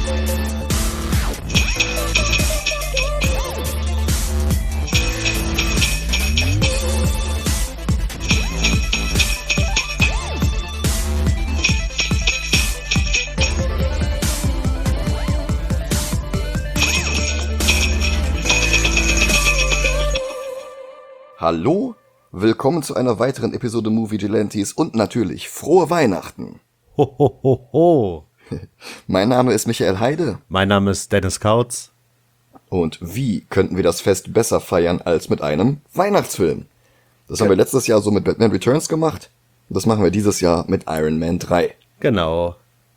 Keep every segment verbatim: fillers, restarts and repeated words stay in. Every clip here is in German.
Hallo, willkommen zu einer weiteren Episode Movie Gelantes und natürlich frohe Weihnachten. Ho, ho, ho, ho. Mein Name ist Michael Heide. Mein Name ist Dennis Kautz. Und wie könnten wir das Fest besser feiern als mit einem Weihnachtsfilm? Das haben wir letztes Jahr so mit Batman Returns gemacht. Das machen wir dieses Jahr mit Iron Man drei. Genau.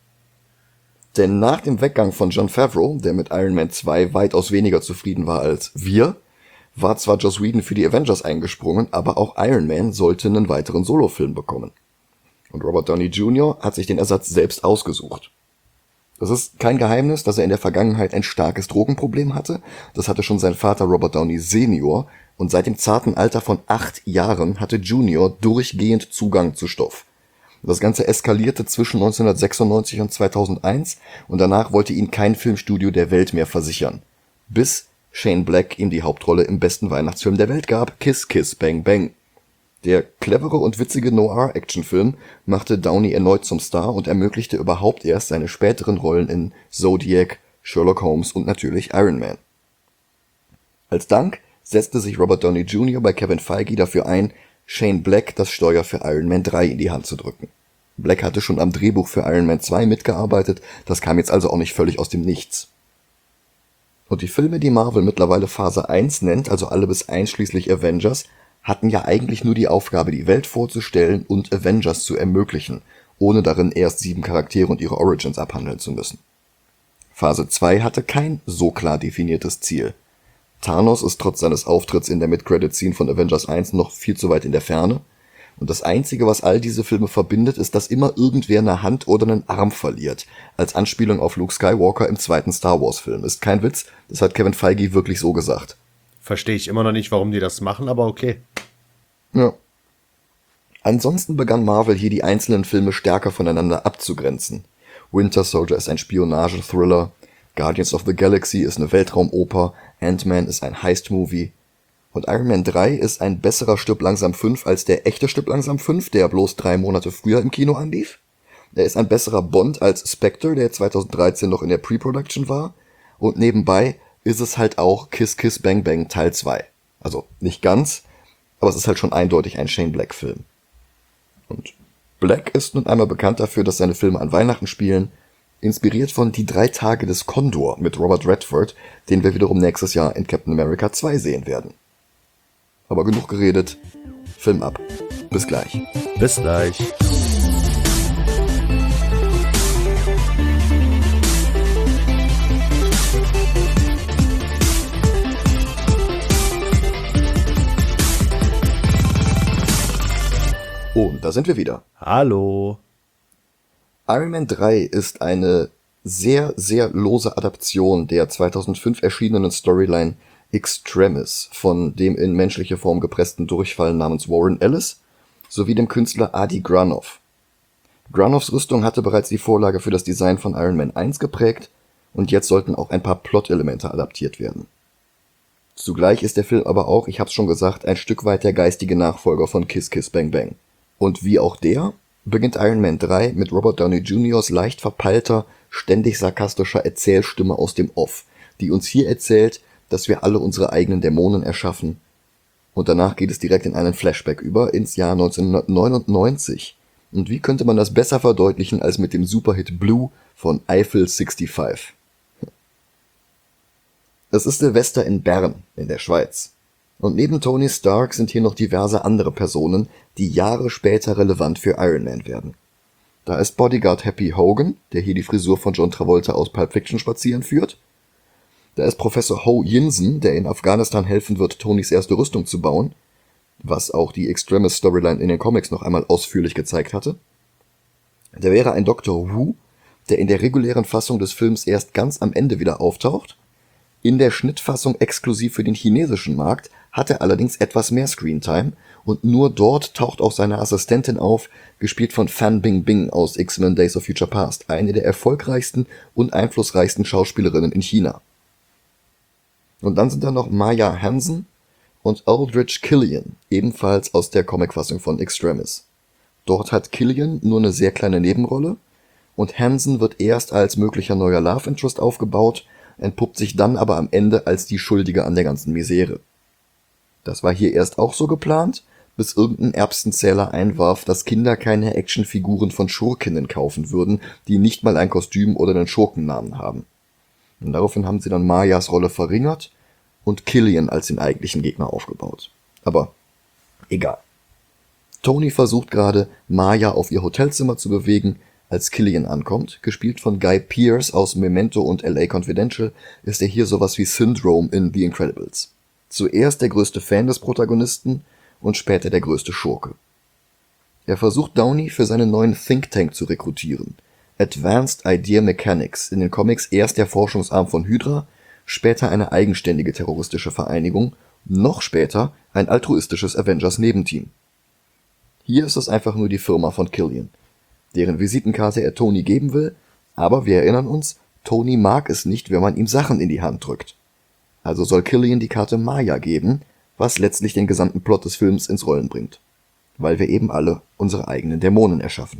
Denn nach dem Weggang von Jon Favreau, der mit Iron Man zwei weitaus weniger zufrieden war als wir, war zwar Joss Whedon für die Avengers eingesprungen, aber auch Iron Man sollte einen weiteren Solofilm bekommen. Und Robert Downey Junior hat sich den Ersatz selbst ausgesucht. Es ist kein Geheimnis, dass er in der Vergangenheit ein starkes Drogenproblem hatte. Das hatte schon sein Vater Robert Downey Senior. Und seit dem zarten Alter von acht Jahren hatte Junior durchgehend Zugang zu Stoff. Das Ganze eskalierte zwischen neunzehnhundertsechsundneunzig und zweitausendeins und danach wollte ihn kein Filmstudio der Welt mehr versichern. Bis Shane Black ihm die Hauptrolle im besten Weihnachtsfilm der Welt gab, Kiss Kiss Bang Bang. Der clevere und witzige Noir-Actionfilm machte Downey erneut zum Star und ermöglichte überhaupt erst seine späteren Rollen in Zodiac, Sherlock Holmes und natürlich Iron Man. Als Dank setzte sich Robert Downey Junior bei Kevin Feige dafür ein, Shane Black das Steuer für Iron Man drei in die Hand zu drücken. Black hatte schon am Drehbuch für Iron Man zwei mitgearbeitet, das kam jetzt also auch nicht völlig aus dem Nichts. Und die Filme, die Marvel mittlerweile Phase eins nennt, also alle bis einschließlich Avengers, hatten ja eigentlich nur die Aufgabe, die Welt vorzustellen und Avengers zu ermöglichen, ohne darin erst sieben Charaktere und ihre Origins abhandeln zu müssen. Phase zwei hatte kein so klar definiertes Ziel. Thanos ist trotz seines Auftritts in der Mid-Credit-Scene von Avengers eins noch viel zu weit in der Ferne. Und das Einzige, was all diese Filme verbindet, ist, dass immer irgendwer eine Hand oder einen Arm verliert. Als Anspielung auf Luke Skywalker im zweiten Star Wars Film. Ist kein Witz, das hat Kevin Feige wirklich so gesagt. Verstehe ich immer noch nicht, warum die das machen, aber okay. Ja. Ansonsten begann Marvel hier die einzelnen Filme stärker voneinander abzugrenzen. Winter Soldier ist ein Spionage-Thriller, Guardians of the Galaxy ist eine Weltraumoper, Ant-Man ist ein Heist-Movie. Und Iron Man drei ist ein besserer Stirb langsam fünf als der echte Stirb langsam fünf, der bloß drei Monate früher im Kino anlief. Er ist ein besserer Bond als Spectre, der zweitausenddreizehn noch in der Pre-Production war. Und nebenbei ist es halt auch Kiss Kiss Bang Bang Teil zwei. Also nicht ganz, aber es ist halt schon eindeutig ein Shane Black Film. Und Black ist nun einmal bekannt dafür, dass seine Filme an Weihnachten spielen, inspiriert von Die drei Tage des Kondor mit Robert Redford, den wir wiederum nächstes Jahr in Captain America zwei sehen werden. Aber genug geredet, Film ab. Bis gleich. Bis gleich. Und da sind wir wieder. Hallo. Iron Man drei ist eine sehr, sehr lose Adaption der zweitausendfünf erschienenen Storyline Extremis von dem in menschliche Form gepressten Durchfall namens Warren Ellis sowie dem Künstler Adi Granov. Granovs Rüstung hatte bereits die Vorlage für das Design von Iron Man eins geprägt und jetzt sollten auch ein paar Plot-Elemente adaptiert werden. Zugleich ist der Film aber auch, ich hab's schon gesagt, ein Stück weit der geistige Nachfolger von Kiss Kiss Bang Bang. Und wie auch der, beginnt Iron Man drei mit Robert Downey Juniors leicht verpeilter, ständig sarkastischer Erzählstimme aus dem Off, die uns hier erzählt, dass wir alle unsere eigenen Dämonen erschaffen. Und danach geht es direkt in einen Flashback über, ins Jahr neunzehnhundertneunundneunzig. Und wie könnte man das besser verdeutlichen als mit dem Superhit Blue von Eiffel fünfundsiebzig? Es ist Silvester in Bern, in der Schweiz. Und neben Tony Stark sind hier noch diverse andere Personen, die Jahre später relevant für Iron Man werden. Da ist Bodyguard Happy Hogan, der hier die Frisur von John Travolta aus Pulp Fiction spazieren führt. Da ist Professor Ho Yinsen, der in Afghanistan helfen wird, Tonys erste Rüstung zu bauen, was auch die Extremis-Storyline in den Comics noch einmal ausführlich gezeigt hatte. Da wäre ein Doktor Wu, der in der regulären Fassung des Films erst ganz am Ende wieder auftaucht. In der Schnittfassung exklusiv für den chinesischen Markt hatte allerdings etwas mehr Screentime und nur dort taucht auch seine Assistentin auf, gespielt von Fan Bingbing aus X-Men Days of Future Past, eine der erfolgreichsten und einflussreichsten Schauspielerinnen in China. Und dann sind da noch Maya Hansen und Aldrich Killian, ebenfalls aus der Comicfassung von Extremis. Dort hat Killian nur eine sehr kleine Nebenrolle und Hansen wird erst als möglicher neuer Love Interest aufgebaut, entpuppt sich dann aber am Ende als die Schuldige an der ganzen Misere. Das war hier erst auch so geplant, bis irgendein Erbsenzähler einwarf, dass Kinder keine Actionfiguren von Schurkinnen kaufen würden, die nicht mal ein Kostüm oder einen Schurkennamen haben. Und daraufhin haben sie dann Mayas Rolle verringert und Killian als den eigentlichen Gegner aufgebaut. Aber egal. Tony versucht gerade, Maya auf ihr Hotelzimmer zu bewegen, als Killian ankommt. Gespielt von Guy Pearce aus Memento und L A Confidential ist er hier sowas wie Syndrome in The Incredibles. Zuerst der größte Fan des Protagonisten und später der größte Schurke. Er versucht Downey für seinen neuen Think Tank zu rekrutieren. Advanced Idea Mechanics, in den Comics erst der Forschungsarm von Hydra, später eine eigenständige terroristische Vereinigung, noch später ein altruistisches Avengers-Nebenteam. Hier ist es einfach nur die Firma von Killian, deren Visitenkarte er Tony geben will, aber wir erinnern uns, Tony mag es nicht, wenn man ihm Sachen in die Hand drückt. Also soll Killian die Karte Maya geben, was letztlich den gesamten Plot des Films ins Rollen bringt. Weil wir eben alle unsere eigenen Dämonen erschaffen.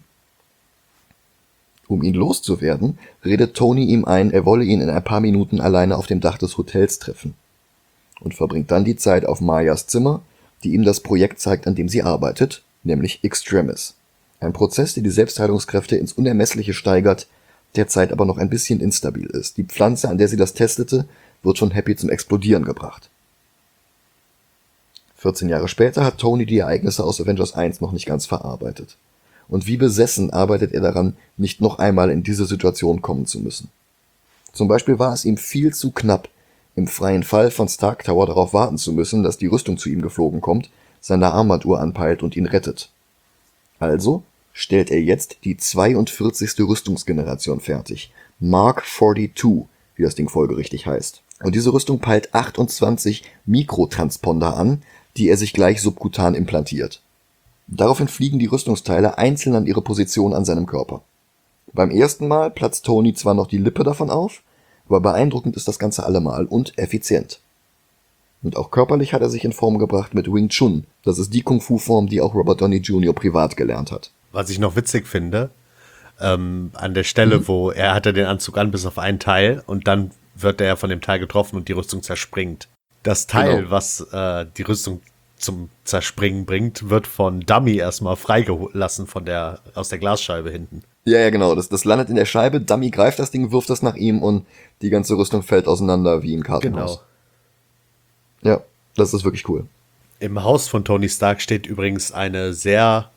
Um ihn loszuwerden, redet Tony ihm ein, er wolle ihn in ein paar Minuten alleine auf dem Dach des Hotels treffen. Und verbringt dann die Zeit auf Mayas Zimmer, die ihm das Projekt zeigt, an dem sie arbeitet, nämlich Extremis. Ein Prozess, der die Selbstheilungskräfte ins Unermessliche steigert, derzeit aber noch ein bisschen instabil ist. Die Pflanze, an der sie das testete, wird von Happy zum Explodieren gebracht. vierzehn Jahre später hat Tony die Ereignisse aus Avengers eins noch nicht ganz verarbeitet. Und wie besessen arbeitet er daran, nicht noch einmal in diese Situation kommen zu müssen. Zum Beispiel war es ihm viel zu knapp, im freien Fall von Stark Tower darauf warten zu müssen, dass die Rüstung zu ihm geflogen kommt, seine Armbanduhr anpeilt und ihn rettet. Also stellt er jetzt die zweiundvierzigste Rüstungsgeneration fertig, Mark zweiundvierzig, wie das Ding folgerichtig heißt. Und diese Rüstung peilt achtundzwanzig Mikrotransponder an, die er sich gleich subkutan implantiert. Daraufhin fliegen die Rüstungsteile einzeln an ihre Position an seinem Körper. Beim ersten Mal platzt Tony zwar noch die Lippe davon auf, aber beeindruckend ist das Ganze allemal und effizient. Und auch körperlich hat er sich in Form gebracht mit Wing Chun. Das ist die Kung-Fu-Form, die auch Robert Downey Junior privat gelernt hat. Was ich noch witzig finde, ähm, an der Stelle, mhm. wo er hatte den Anzug an bis auf einen Teil und dann wird er von dem Teil getroffen und die Rüstung zerspringt. Das Teil, genau. was äh, die Rüstung zum Zerspringen bringt, wird von Dummy erstmal freigelassen von der, aus der Glasscheibe hinten. Ja, ja, genau. Das, das landet in der Scheibe, Dummy greift das Ding, wirft das nach ihm und die ganze Rüstung fällt auseinander wie im Kartenhaus. Genau. Ja, das ist wirklich cool. Im Haus von Tony Stark steht übrigens eine sehr,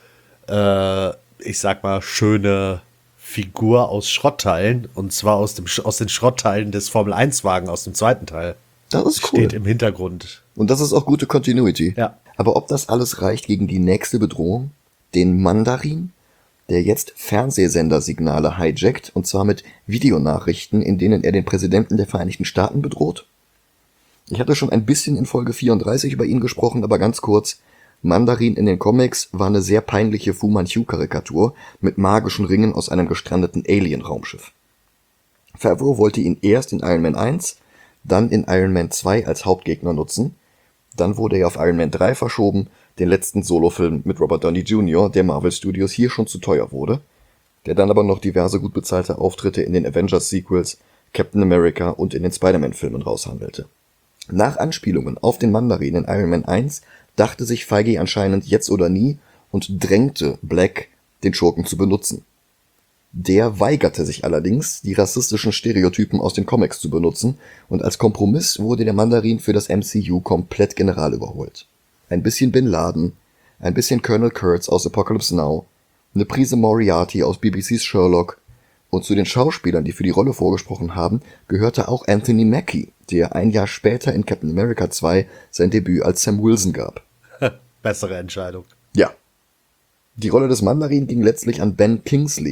äh, ich sag mal, schöne Figur aus Schrottteilen. Und zwar aus, dem, aus den Schrottteilen des Formel eins Wagen aus dem zweiten Teil. Das ist cool. Steht im Hintergrund. Und das ist auch gute Continuity. Ja. Aber ob das alles reicht gegen die nächste Bedrohung, den Mandarin, der jetzt Fernsehsendersignale hijackt, und zwar mit Videonachrichten, in denen er den Präsidenten der Vereinigten Staaten bedroht? Ich hatte schon ein bisschen in Folge vierunddreißig über ihn gesprochen, aber ganz kurz. Mandarin in den Comics war eine sehr peinliche Fu Manchu-Karikatur mit magischen Ringen aus einem gestrandeten Alien-Raumschiff. Favreau wollte ihn erst in Iron Man eins, dann in Iron Man zwei als Hauptgegner nutzen. Dann wurde er auf Iron Man drei verschoben, den letzten Solofilm mit Robert Downey Junior, der Marvel Studios hier schon zu teuer wurde, der dann aber noch diverse gut bezahlte Auftritte in den Avengers-Sequels, Captain America und in den Spider-Man-Filmen raushandelte. Nach Anspielungen auf den Mandarin in Iron Man eins dachte sich Feige anscheinend jetzt oder nie und drängte Black, den Schurken zu benutzen. Der weigerte sich allerdings, die rassistischen Stereotypen aus den Comics zu benutzen, und als Kompromiss wurde der Mandarin für das M C U komplett general überholt. Ein bisschen Bin Laden, ein bisschen Colonel Kurtz aus Apocalypse Now, eine Prise Moriarty aus B B C's Sherlock, und zu den Schauspielern, die für die Rolle vorgesprochen haben, gehörte auch Anthony Mackie, der ein Jahr später in Captain America zwei sein Debüt als Sam Wilson gab. Bessere Entscheidung. Ja. Die Rolle des Mandarin ging letztlich an Ben Kingsley,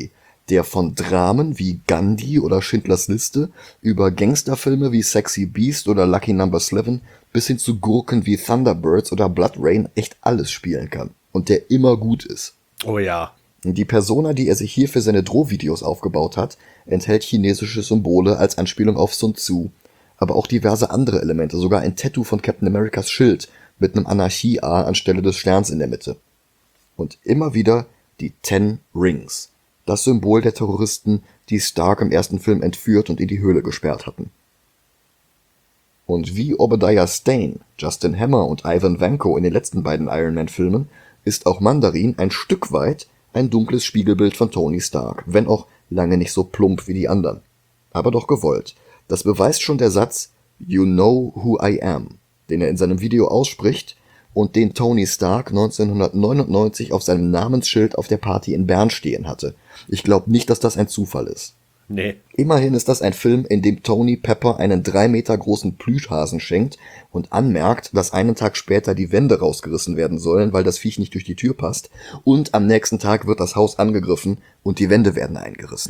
der von Dramen wie Gandhi oder Schindlers Liste über Gangsterfilme wie Sexy Beast oder Lucky Number Slevin bis hin zu Gurken wie Thunderbirds oder Blood Rain echt alles spielen kann und der immer gut ist. Oh ja. Die Persona, die er sich hier für seine Drohvideos aufgebaut hat, enthält chinesische Symbole als Anspielung auf Sun Tzu, aber auch diverse andere Elemente, sogar ein Tattoo von Captain Americas Schild mit einem Anarchie-A anstelle des Sterns in der Mitte. Und immer wieder die Ten Rings, das Symbol der Terroristen, die Stark im ersten Film entführt und in die Höhle gesperrt hatten. Und wie Obadiah Stane, Justin Hammer und Ivan Vanko in den letzten beiden Iron Man-Filmen ist auch Mandarin ein Stück weit ein dunkles Spiegelbild von Tony Stark, wenn auch lange nicht so plump wie die anderen. Aber doch gewollt. Das beweist schon der Satz "You know who I am", den er in seinem Video ausspricht und den Tony Stark neunzehnhundertneunundneunzig auf seinem Namensschild auf der Party in Bern stehen hatte. Ich glaube nicht, dass das ein Zufall ist. Nee. Immerhin ist das ein Film, in dem Tony Pepper einen drei Meter großen Plüschhasen schenkt und anmerkt, dass einen Tag später die Wände rausgerissen werden sollen, weil das Viech nicht durch die Tür passt. Und am nächsten Tag wird das Haus angegriffen und die Wände werden eingerissen.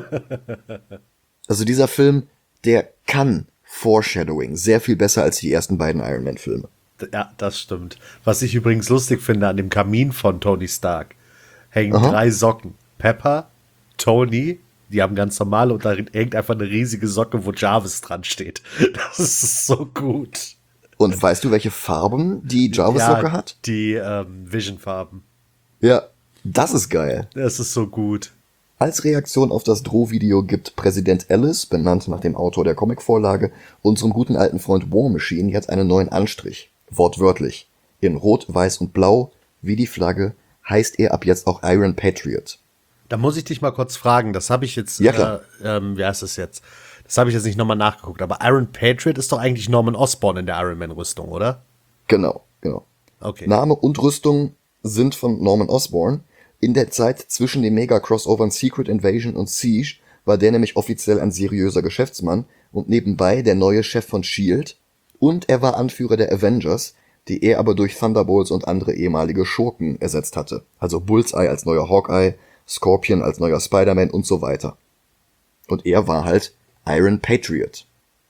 Also dieser Film, der kann Foreshadowing sehr viel besser als die ersten beiden Iron Man Filme. Ja, das stimmt. Was ich übrigens lustig finde, an dem Kamin von Tony Stark hängen Aha. drei Socken. Pepper, Tony, die haben ganz normal und da hängt einfach eine riesige Socke, wo Jarvis dran steht. Das ist so gut. Und weißt du, welche Farben die Jarvis-Socke ja, hat? Die ähm, Vision-Farben. Ja, das ist geil. Das ist so gut. Als Reaktion auf das Drohvideo gibt Präsident Ellis, benannt nach dem Autor der Comicvorlage, unserem guten alten Freund War Machine jetzt einen neuen Anstrich. Wortwörtlich. In Rot, Weiß und Blau, wie die Flagge, heißt er ab jetzt auch Iron Patriot. Da muss ich dich mal kurz fragen, das habe ich jetzt, Ja, klar. äh, ähm, wie heißt es jetzt? Das habe ich jetzt nicht nochmal nachgeguckt, aber Iron Patriot ist doch eigentlich Norman Osborn in der Iron Man Rüstung, oder? Genau, genau. Okay. Name und Rüstung sind von Norman Osborn. In der Zeit zwischen den Mega-Crossovern Secret Invasion und Siege war der nämlich offiziell ein seriöser Geschäftsmann und nebenbei der neue Chef von S H I E L D und er war Anführer der Avengers, die er aber durch Thunderbolts und andere ehemalige Schurken ersetzt hatte. Also Bullseye als neuer Hawkeye, Scorpion als neuer Spider-Man und so weiter. Und er war halt Iron Patriot.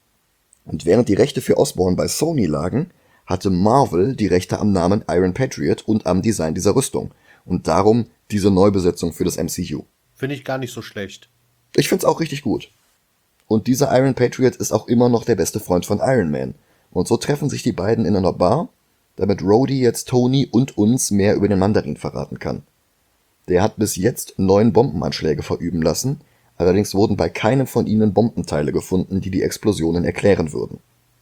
Und während die Rechte für Osborn bei Sony lagen, hatte Marvel die Rechte am Namen Iron Patriot und am Design dieser Rüstung. Und darum diese Neubesetzung für das M C U. Finde ich gar nicht so schlecht. Ich find's auch richtig gut. Und dieser Iron Patriot ist auch immer noch der beste Freund von Iron Man. Und so treffen sich die beiden in einer Bar, damit Rhodey jetzt Tony und uns mehr über den Mandarin verraten kann. Der hat bis jetzt neun Bombenanschläge verüben lassen, allerdings wurden bei keinem von ihnen Bombenteile gefunden, die die Explosionen erklären würden.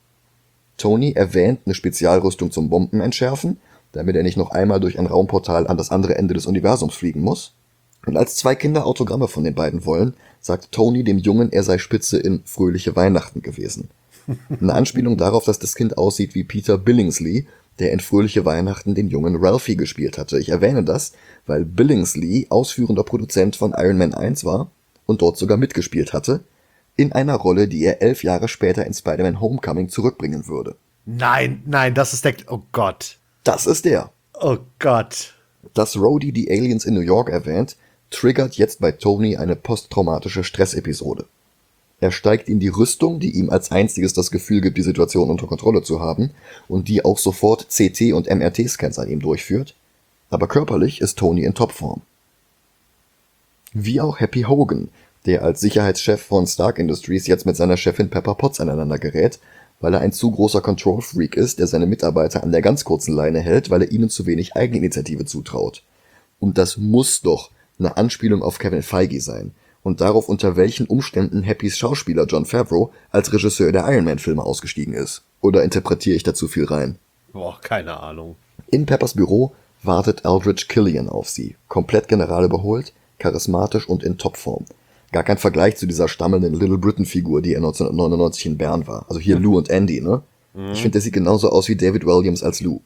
Tony erwähnt eine Spezialrüstung zum Bombenentschärfen, damit er nicht noch einmal durch ein Raumportal an das andere Ende des Universums fliegen muss. Und als zwei Kinder Autogramme von den beiden wollen, sagt Tony dem Jungen, er sei Spitze in Fröhliche Weihnachten gewesen. Eine Anspielung darauf, dass das Kind aussieht wie Peter Billingsley, der in Fröhliche Weihnachten den jungen Ralphie gespielt hatte. Ich erwähne das, weil Billingsley ausführender Produzent von Iron Man eins war und dort sogar mitgespielt hatte, in einer Rolle, die er elf Jahre später in Spider-Man Homecoming zurückbringen würde. Nein, nein, das ist der... Oh Gott. Das ist der. Oh Gott. Dass Rhodey die Aliens in New York erwähnt, triggert jetzt bei Tony eine posttraumatische Stressepisode. Er steigt in die Rüstung, die ihm als einziges das Gefühl gibt, die Situation unter Kontrolle zu haben und die auch sofort C T- und M R T-Scans an ihm durchführt, aber körperlich ist Tony in Topform. Wie auch Happy Hogan, der als Sicherheitschef von Stark Industries jetzt mit seiner Chefin Pepper Potts aneinander gerät, weil er ein zu großer Control-Freak ist, der seine Mitarbeiter an der ganz kurzen Leine hält, weil er ihnen zu wenig Eigeninitiative zutraut. Und das muss doch eine Anspielung auf Kevin Feige sein und darauf, unter welchen Umständen Happys Schauspieler Jon Favreau als Regisseur der Iron Man-Filme ausgestiegen ist. Oder interpretiere ich da zu viel rein? Boah, keine Ahnung. In Peppers Büro wartet Aldrich Killian auf sie, komplett generalüberholt, charismatisch und in Topform. Gar kein Vergleich zu dieser stammelnden Little Britain-Figur, die er neunzehnhundertneunundneunzig in Bern war. Also hier Lou und Andy, ne? Mhm. Ich finde, der sieht genauso aus wie David Williams als Lou.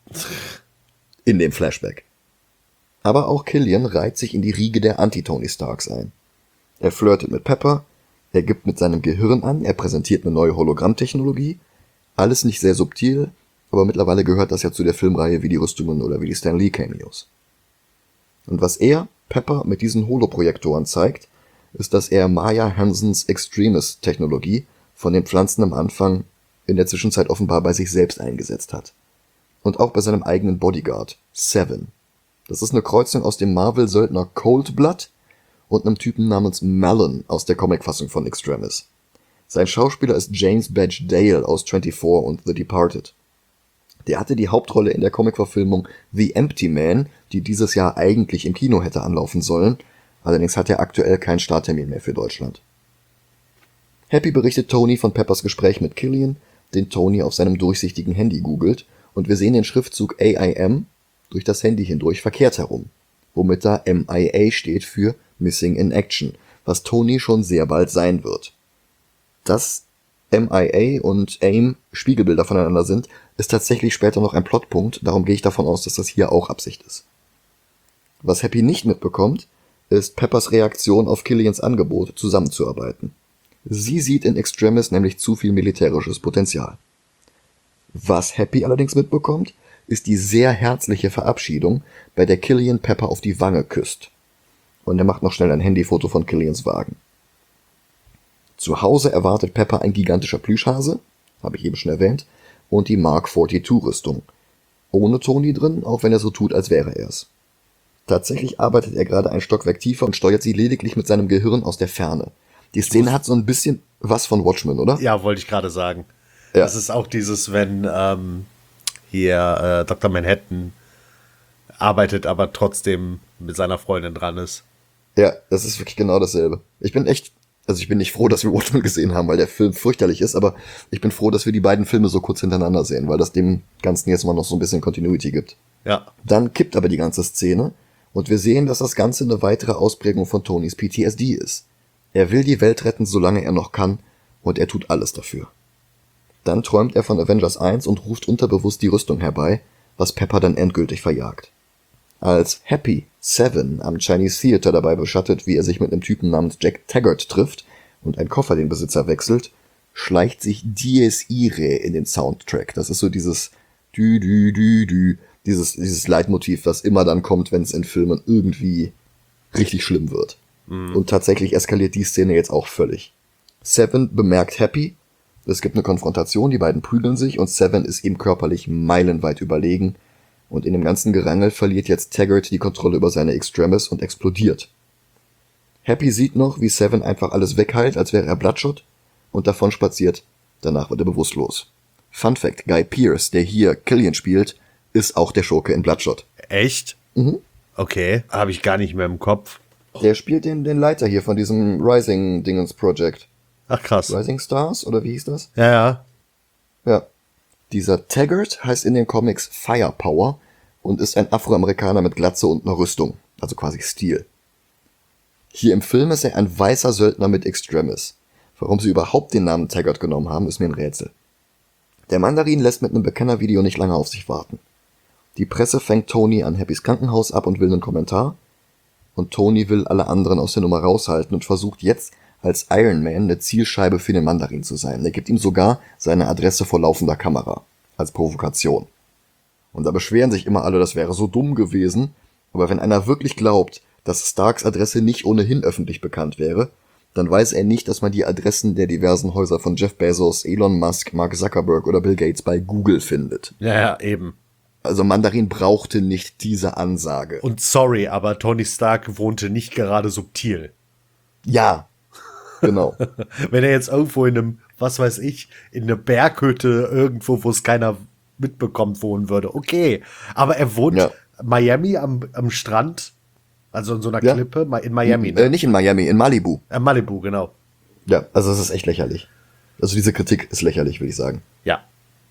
In dem Flashback. Aber auch Killian reiht sich in die Riege der Anti-Tony Starks ein. Er flirtet mit Pepper, er gibt mit seinem Gehirn an, er präsentiert eine neue Hologrammtechnologie. Alles nicht sehr subtil, aber mittlerweile gehört das ja zu der Filmreihe wie die Rüstungen oder wie die Stan Lee Cameos. Und was er Pepper mit diesen Holoprojektoren zeigt, ist, dass er Maya Hansens Extremis-Technologie von den Pflanzen am Anfang in der Zwischenzeit offenbar bei sich selbst eingesetzt hat. Und auch bei seinem eigenen Bodyguard, Seven. Das ist eine Kreuzung aus dem Marvel-Söldner Coldblood und einem Typen namens Malin aus der Comicfassung von Extremis. Sein Schauspieler ist James Badge Dale aus vierundzwanzig und The Departed. Der hatte die Hauptrolle in der Comicverfilmung The Empty Man, die dieses Jahr eigentlich im Kino hätte anlaufen sollen, allerdings hat er aktuell keinen Starttermin mehr für Deutschland. Happy berichtet Tony von Peppers Gespräch mit Killian, den Tony auf seinem durchsichtigen Handy googelt, und wir sehen den Schriftzug A I M durch das Handy hindurch verkehrt herum, womit da M I A steht für Missing in Action, was Tony schon sehr bald sein wird. Dass M I A und AIM Spiegelbilder voneinander sind, ist tatsächlich später noch ein Plotpunkt, darum gehe ich davon aus, dass das hier auch Absicht ist. Was Happy nicht mitbekommt, ist Peppers Reaktion auf Killians Angebot, zusammenzuarbeiten. Sie sieht in Extremis nämlich zu viel militärisches Potenzial. Was Happy allerdings mitbekommt, ist die sehr herzliche Verabschiedung, bei der Killian Pepper auf die Wange küsst. Und er macht noch schnell ein Handyfoto von Killians Wagen. Zu Hause erwartet Pepper ein gigantischer Plüschhase, habe ich eben schon erwähnt, und die Mark zweiundvierzig-Rüstung. Ohne Tony drin, auch wenn er so tut, als wäre er es. Tatsächlich arbeitet er gerade ein Stockwerk tiefer und steuert sie lediglich mit seinem Gehirn aus der Ferne. Die Szene hat so ein bisschen was von Watchmen, oder? Ja, wollte ich gerade sagen. Ja. Das ist auch dieses, wenn ähm, hier äh, Doktor Manhattan arbeitet, aber trotzdem mit seiner Freundin dran ist. Ja, das ist wirklich genau dasselbe. Ich bin echt, also ich bin nicht froh, dass wir Watchmen gesehen haben, weil der Film fürchterlich ist, aber ich bin froh, dass wir die beiden Filme so kurz hintereinander sehen, weil das dem Ganzen jetzt mal noch so ein bisschen Continuity gibt. Ja. Dann kippt aber die ganze Szene und wir sehen, dass das Ganze eine weitere Ausprägung von Tonys P T S D ist. Er will die Welt retten, solange er noch kann, und er tut alles dafür. Dann träumt er von Avengers eins und ruft unterbewusst die Rüstung herbei, was Pepper dann endgültig verjagt. Als Happy Seven am Chinese Theater dabei beschattet, wie er sich mit einem Typen namens Jack Taggart trifft und ein Koffer den Besitzer wechselt, schleicht sich Dies Irae in den Soundtrack. Das ist so dieses Dü, Dü, Dü, Dü, dieses, dieses Leitmotiv, das immer dann kommt, wenn es in Filmen irgendwie richtig schlimm wird. Mhm. Und tatsächlich eskaliert die Szene jetzt auch völlig. Seven bemerkt Happy, es gibt eine Konfrontation, die beiden prügeln sich und Seven ist ihm körperlich meilenweit überlegen und in dem ganzen Gerangel verliert jetzt Taggart die Kontrolle über seine Extremis und explodiert. Happy sieht noch, wie Seven einfach alles wegheilt, als wäre er Bloodshot und davon spaziert, danach wird er bewusstlos. Fun Fact, Guy Pearce, der hier Killian spielt, ist auch der Schurke in Bloodshot. Echt? Mhm. Okay, habe ich gar nicht mehr im Kopf. Der spielt den, den Leiter hier von diesem Rising-Dingens-Project. Ach krass. Rising Stars, oder wie hieß das? Ja, ja. Ja. Dieser Taggart heißt in den Comics Firepower und ist ein Afroamerikaner mit Glatze und einer Rüstung, also quasi Stil. Hier im Film ist er ein weißer Söldner mit Extremis. Warum sie überhaupt den Namen Taggart genommen haben, ist mir ein Rätsel. Der Mandarin lässt mit einem Bekennervideo nicht lange auf sich warten. Die Presse fängt Tony an Happys Krankenhaus ab und will einen Kommentar. Und Tony will alle anderen aus der Nummer raushalten und versucht jetzt als Iron Man eine Zielscheibe für den Mandarin zu sein. Er gibt ihm sogar seine Adresse vor laufender Kamera. Als Provokation. Und da beschweren sich immer alle, das wäre so dumm gewesen. Aber wenn einer wirklich glaubt, dass Starks Adresse nicht ohnehin öffentlich bekannt wäre, dann weiß er nicht, dass man die Adressen der diversen Häuser von Jeff Bezos, Elon Musk, Mark Zuckerberg oder Bill Gates bei Google findet. Ja, ja, eben. Also Mandarin brauchte nicht diese Ansage. Und sorry, aber Tony Stark wohnte nicht gerade subtil. Ja, genau. Wenn er jetzt irgendwo in einem, was weiß ich, in einer Berghütte irgendwo, wo es keiner mitbekommt, wohnen würde, okay. Aber er wohnt Ja. Miami am, am Strand, also in so einer Ja. Klippe, in Miami, ne? Äh, nicht in Miami, in Malibu. Äh, Malibu, genau. Ja, also es ist echt lächerlich. Also diese Kritik ist lächerlich, würde ich sagen. Ja.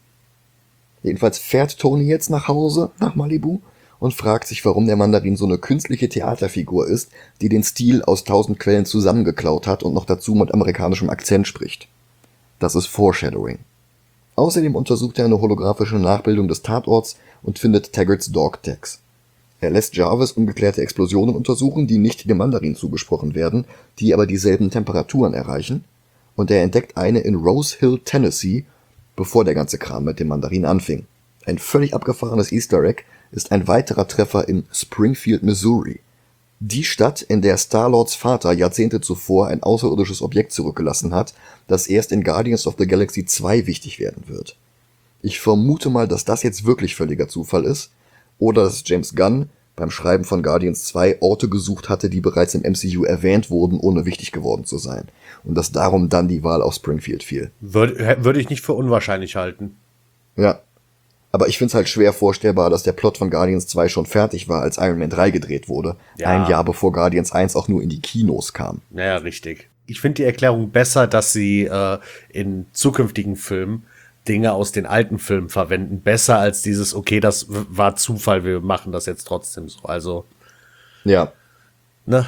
Jedenfalls fährt Tony jetzt nach Hause, nach Malibu, und fragt sich, warum der Mandarin so eine künstliche Theaterfigur ist, die den Stil aus tausend Quellen zusammengeklaut hat und noch dazu mit amerikanischem Akzent spricht. Das ist Foreshadowing. Außerdem untersucht er eine holographische Nachbildung des Tatorts und findet Taggarts Dog-Tags. Er lässt Jarvis ungeklärte Explosionen untersuchen, die nicht dem Mandarin zugesprochen werden, die aber dieselben Temperaturen erreichen, und er entdeckt eine in Rose Hill, Tennessee, bevor der ganze Kram mit dem Mandarin anfing. Ein völlig abgefahrenes Easter Egg ist ein weiterer Treffer in Springfield, Missouri. Die Stadt, in der Star-Lords Vater Jahrzehnte zuvor ein außerirdisches Objekt zurückgelassen hat, das erst in Guardians of the Galaxy zwei wichtig werden wird. Ich vermute mal, dass das jetzt wirklich völliger Zufall ist, oder dass James Gunn beim Schreiben von Guardians zwei Orte gesucht hatte, die bereits im M C U erwähnt wurden, ohne wichtig geworden zu sein. Und dass darum dann die Wahl auf Springfield fiel. Würde, würde ich nicht für unwahrscheinlich halten. Ja. Aber ich finde es halt schwer vorstellbar, dass der Plot von Guardians zwei schon fertig war, als Iron Man drei gedreht wurde. Ja. Ein Jahr bevor Guardians eins auch nur in die Kinos kam. Naja, richtig. Ich finde die Erklärung besser, dass sie äh, in zukünftigen Filmen Dinge aus den alten Filmen verwenden. Besser als dieses, okay, das war Zufall, wir machen das jetzt trotzdem so. Also. Ja. Ne?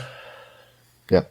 Ja.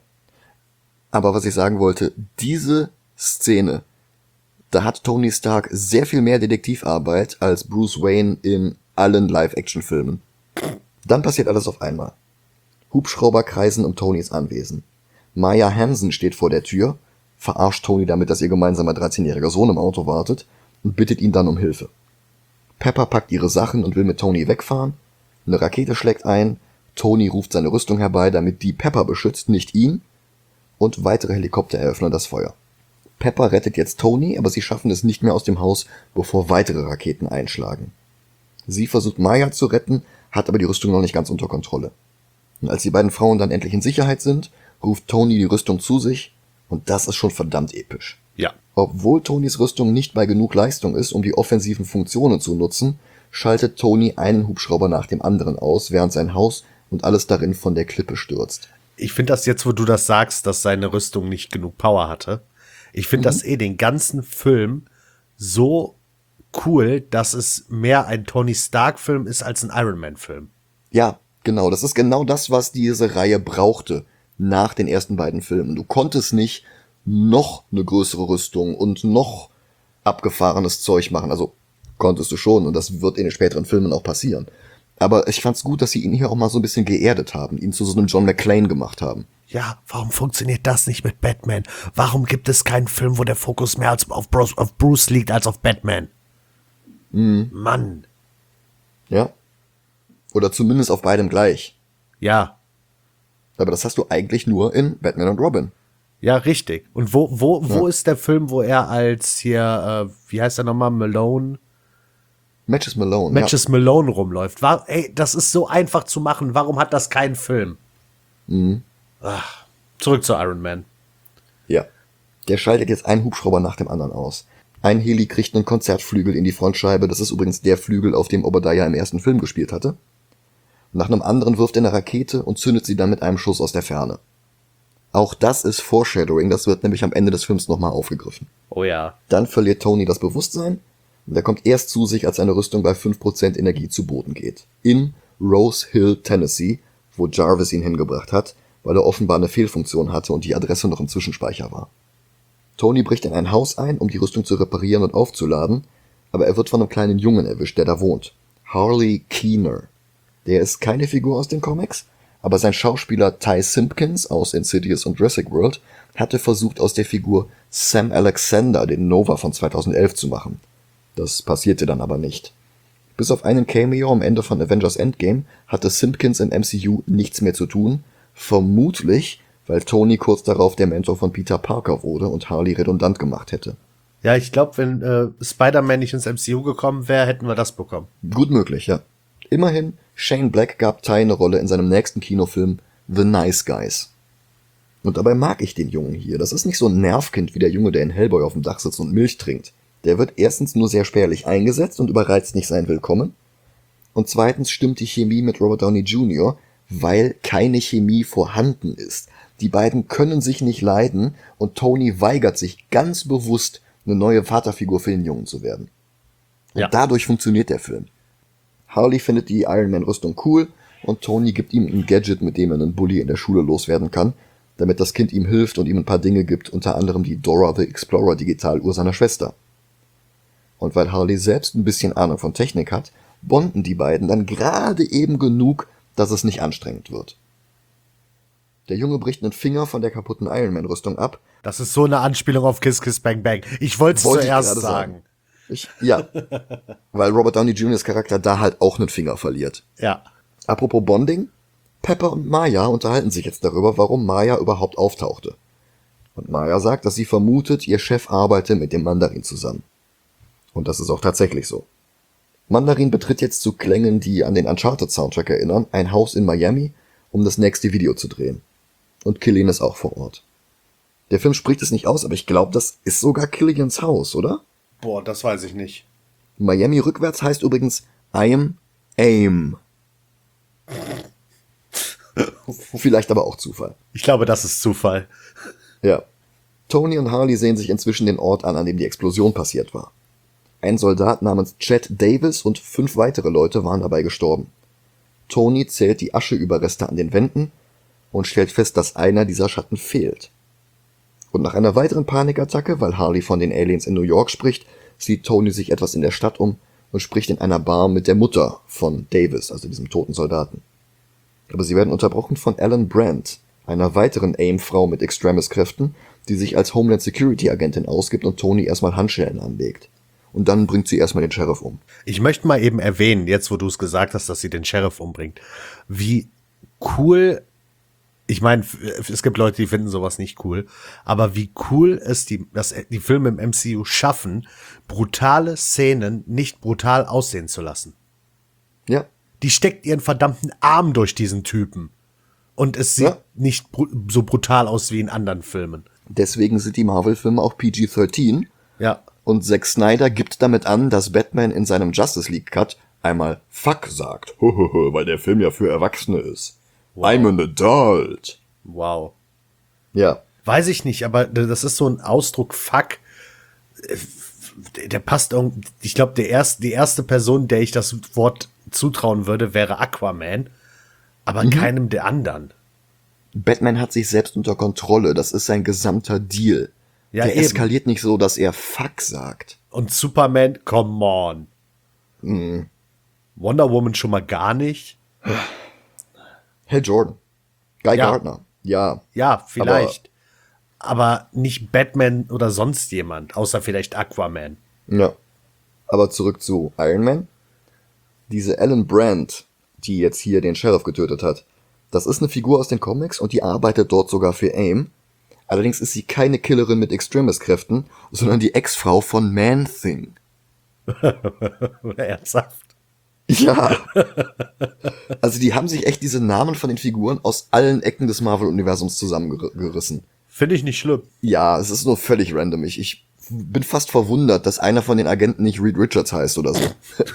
Aber was ich sagen wollte, diese Szene, da hat Tony Stark sehr viel mehr Detektivarbeit als Bruce Wayne in allen Live-Action-Filmen. Dann passiert alles auf einmal. Hubschrauber kreisen um Tonys Anwesen. Maya Hansen steht vor der Tür, verarscht Tony damit, dass ihr gemeinsamer dreizehnjähriger Sohn im Auto wartet und bittet ihn dann um Hilfe. Pepper packt ihre Sachen und will mit Tony wegfahren. Eine Rakete schlägt ein, Tony ruft seine Rüstung herbei, damit die Pepper beschützt, nicht ihn, und weitere Helikopter eröffnen das Feuer. Pepper rettet jetzt Tony, aber sie schaffen es nicht mehr aus dem Haus, bevor weitere Raketen einschlagen. Sie versucht Maya zu retten, hat aber die Rüstung noch nicht ganz unter Kontrolle. Und als die beiden Frauen dann endlich in Sicherheit sind, ruft Tony die Rüstung zu sich, und das ist schon verdammt episch. Ja. Obwohl Tonys Rüstung nicht bei genug Leistung ist, um die offensiven Funktionen zu nutzen, schaltet Tony einen Hubschrauber nach dem anderen aus, während sein Haus und alles darin von der Klippe stürzt. Ich finde das jetzt, wo du das sagst, dass seine Rüstung nicht genug Power hatte. Ich finde mhm. das eh den ganzen Film so cool, dass es mehr ein Tony Stark-Film ist als ein Iron Man-Film. Ja, genau. Das ist genau das, was diese Reihe brauchte nach den ersten beiden Filmen. Du konntest nicht noch eine größere Rüstung und noch abgefahrenes Zeug machen. Also konntest du schon, und das wird in den späteren Filmen auch passieren. Aber ich fand's gut, dass sie ihn hier auch mal so ein bisschen geerdet haben, ihn zu so einem John McClane gemacht haben. Ja, warum funktioniert das nicht mit Batman? Warum gibt es keinen Film, wo der Fokus mehr als auf Bruce, auf Bruce liegt als auf Batman? Mhm. Mann. Ja. Oder zumindest auf beidem gleich. Ja. Aber das hast du eigentlich nur in Batman und Robin. Ja, richtig. Und wo, wo, wo ja. ist der Film, wo er als hier, äh, wie heißt er nochmal, Malone? Matches Malone. Matches ja. Malone rumläuft. War, ey, das ist so einfach zu machen. Warum hat das keinen Film? Mhm. Ach, zurück zu Iron Man. Ja. Der schaltet jetzt einen Hubschrauber nach dem anderen aus. Ein Heli kriegt einen Konzertflügel in die Frontscheibe. Das ist übrigens der Flügel, auf dem Obadiah im ersten Film gespielt hatte. Nach einem anderen wirft er eine Rakete und zündet sie dann mit einem Schuss aus der Ferne. Auch das ist Foreshadowing, das wird nämlich am Ende des Films nochmal aufgegriffen. Oh ja. Dann verliert Tony das Bewusstsein und er kommt erst zu sich, als seine Rüstung bei fünf Prozent Energie zu Boden geht. In Rose Hill, Tennessee, wo Jarvis ihn hingebracht hat, weil er offenbar eine Fehlfunktion hatte und die Adresse noch im Zwischenspeicher war. Tony bricht in ein Haus ein, um die Rüstung zu reparieren und aufzuladen, aber er wird von einem kleinen Jungen erwischt, der da wohnt. Harley Keener. Der ist keine Figur aus den Comics, aber sein Schauspieler Ty Simpkins aus Insidious und Jurassic World hatte versucht, aus der Figur Sam Alexander den Nova von zweitausendelf zu machen. Das passierte dann aber nicht. Bis auf einen Cameo am Ende von Avengers Endgame hatte Simpkins im M C U nichts mehr zu tun, vermutlich, weil Tony kurz darauf der Mentor von Peter Parker wurde und Harley redundant gemacht hätte. Ja, ich glaube, wenn äh, Spider-Man nicht ins M C U gekommen wäre, hätten wir das bekommen. Gut möglich, ja. Immerhin, Shane Black gab Ty eine Rolle in seinem nächsten Kinofilm The Nice Guys. Und dabei mag ich den Jungen hier. Das ist nicht so ein Nervkind wie der Junge, der in Hellboy auf dem Dach sitzt und Milch trinkt. Der wird erstens nur sehr spärlich eingesetzt und überreizt nicht sein Willkommen. Und zweitens stimmt die Chemie mit Robert Downey Junior, weil keine Chemie vorhanden ist. Die beiden können sich nicht leiden und Tony weigert sich ganz bewusst, eine neue Vaterfigur für den Jungen zu werden. Und ja. dadurch funktioniert der Film. Harley findet die Iron Man Rüstung cool und Tony gibt ihm ein Gadget, mit dem er einen Bully in der Schule loswerden kann, damit das Kind ihm hilft und ihm ein paar Dinge gibt, unter anderem die Dora the Explorer Digitaluhr seiner Schwester. Und weil Harley selbst ein bisschen Ahnung von Technik hat, bonden die beiden dann gerade eben genug, dass es nicht anstrengend wird. Der Junge bricht einen Finger von der kaputten Iron Man Rüstung ab. Das ist so eine Anspielung auf Kiss Kiss Bang Bang. Ich wollte es Wollte zuerst ich sagen. sagen. Ich, ja, weil Robert Downey Juniors Charakter da halt auch einen Finger verliert. Ja. Apropos Bonding, Pepper und Maya unterhalten sich jetzt darüber, warum Maya überhaupt auftauchte. Und Maya sagt, dass sie vermutet, ihr Chef arbeite mit dem Mandarin zusammen. Und das ist auch tatsächlich so. Mandarin betritt jetzt zu Klängen, die an den Uncharted-Soundtrack erinnern, ein Haus in Miami, um das nächste Video zu drehen. Und Killian ist auch vor Ort. Der Film spricht es nicht aus, aber ich glaube, das ist sogar Killians Haus, oder? Boah, das weiß ich nicht. Miami rückwärts heißt übrigens I am aim. Vielleicht aber auch Zufall. Ich glaube, das ist Zufall. Ja. Tony und Harley sehen sich inzwischen den Ort an, an dem die Explosion passiert war. Ein Soldat namens Chet Davis und fünf weitere Leute waren dabei gestorben. Tony zählt die Ascheüberreste an den Wänden und stellt fest, dass einer dieser Schatten fehlt. Und nach einer weiteren Panikattacke, weil Harley von den Aliens in New York spricht, sieht Tony sich etwas in der Stadt um und spricht in einer Bar mit der Mutter von Davis, also diesem toten Soldaten. Aber sie werden unterbrochen von Alan Brandt, einer weiteren AIM-Frau mit Extremis-Kräften, die sich als Homeland Security-Agentin ausgibt und Tony erstmal Handschellen anlegt. Und dann bringt sie erstmal den Sheriff um. Ich möchte mal eben erwähnen, jetzt wo du es gesagt hast, dass sie den Sheriff umbringt, wie cool, ich meine, es gibt Leute, die finden sowas nicht cool, aber wie cool es die, dass die Filme im M C U schaffen, brutale Szenen nicht brutal aussehen zu lassen. Ja. Die steckt ihren verdammten Arm durch diesen Typen. Und es sieht Ja. nicht br- so brutal aus wie in anderen Filmen. Deswegen sind die Marvel-Filme auch P G dreizehn. Ja. Und Zack Snyder gibt damit an, dass Batman in seinem Justice League Cut einmal Fuck sagt. Weil der Film ja für Erwachsene ist. Wow. I'm an adult. Wow. Ja. Weiß ich nicht, aber das ist so ein Ausdruck, fuck, äh, der passt irgendwie, ich glaube, der erste, die erste Person, der ich das Wort zutrauen würde, wäre Aquaman, aber Mhm. keinem der anderen. Batman hat sich selbst unter Kontrolle. Das ist sein gesamter Deal. Ja, der eben. eskaliert nicht so, dass er Fuck sagt. Und Superman, come on. Mhm. Wonder Woman schon mal gar nicht. Hal Jordan. Guy Ja. Gardner. Ja. Ja, vielleicht. Aber, aber nicht Batman oder sonst jemand, außer vielleicht Aquaman. Ja. Aber zurück zu Iron Man. Diese Alan Brandt, die jetzt hier den Sheriff getötet hat, das ist eine Figur aus den Comics und die arbeitet dort sogar für AIM. Allerdings ist sie keine Killerin mit Extremis-Kräften, sondern die Ex-Frau von Man-Thing. Ernsthaft? Ja. Also die haben sich echt diese Namen von den Figuren aus allen Ecken des Marvel-Universums zusammengerissen. Finde ich nicht schlimm. Ja, es ist nur völlig random. Ich, ich bin fast verwundert, dass einer von den Agenten nicht Reed Richards heißt oder so.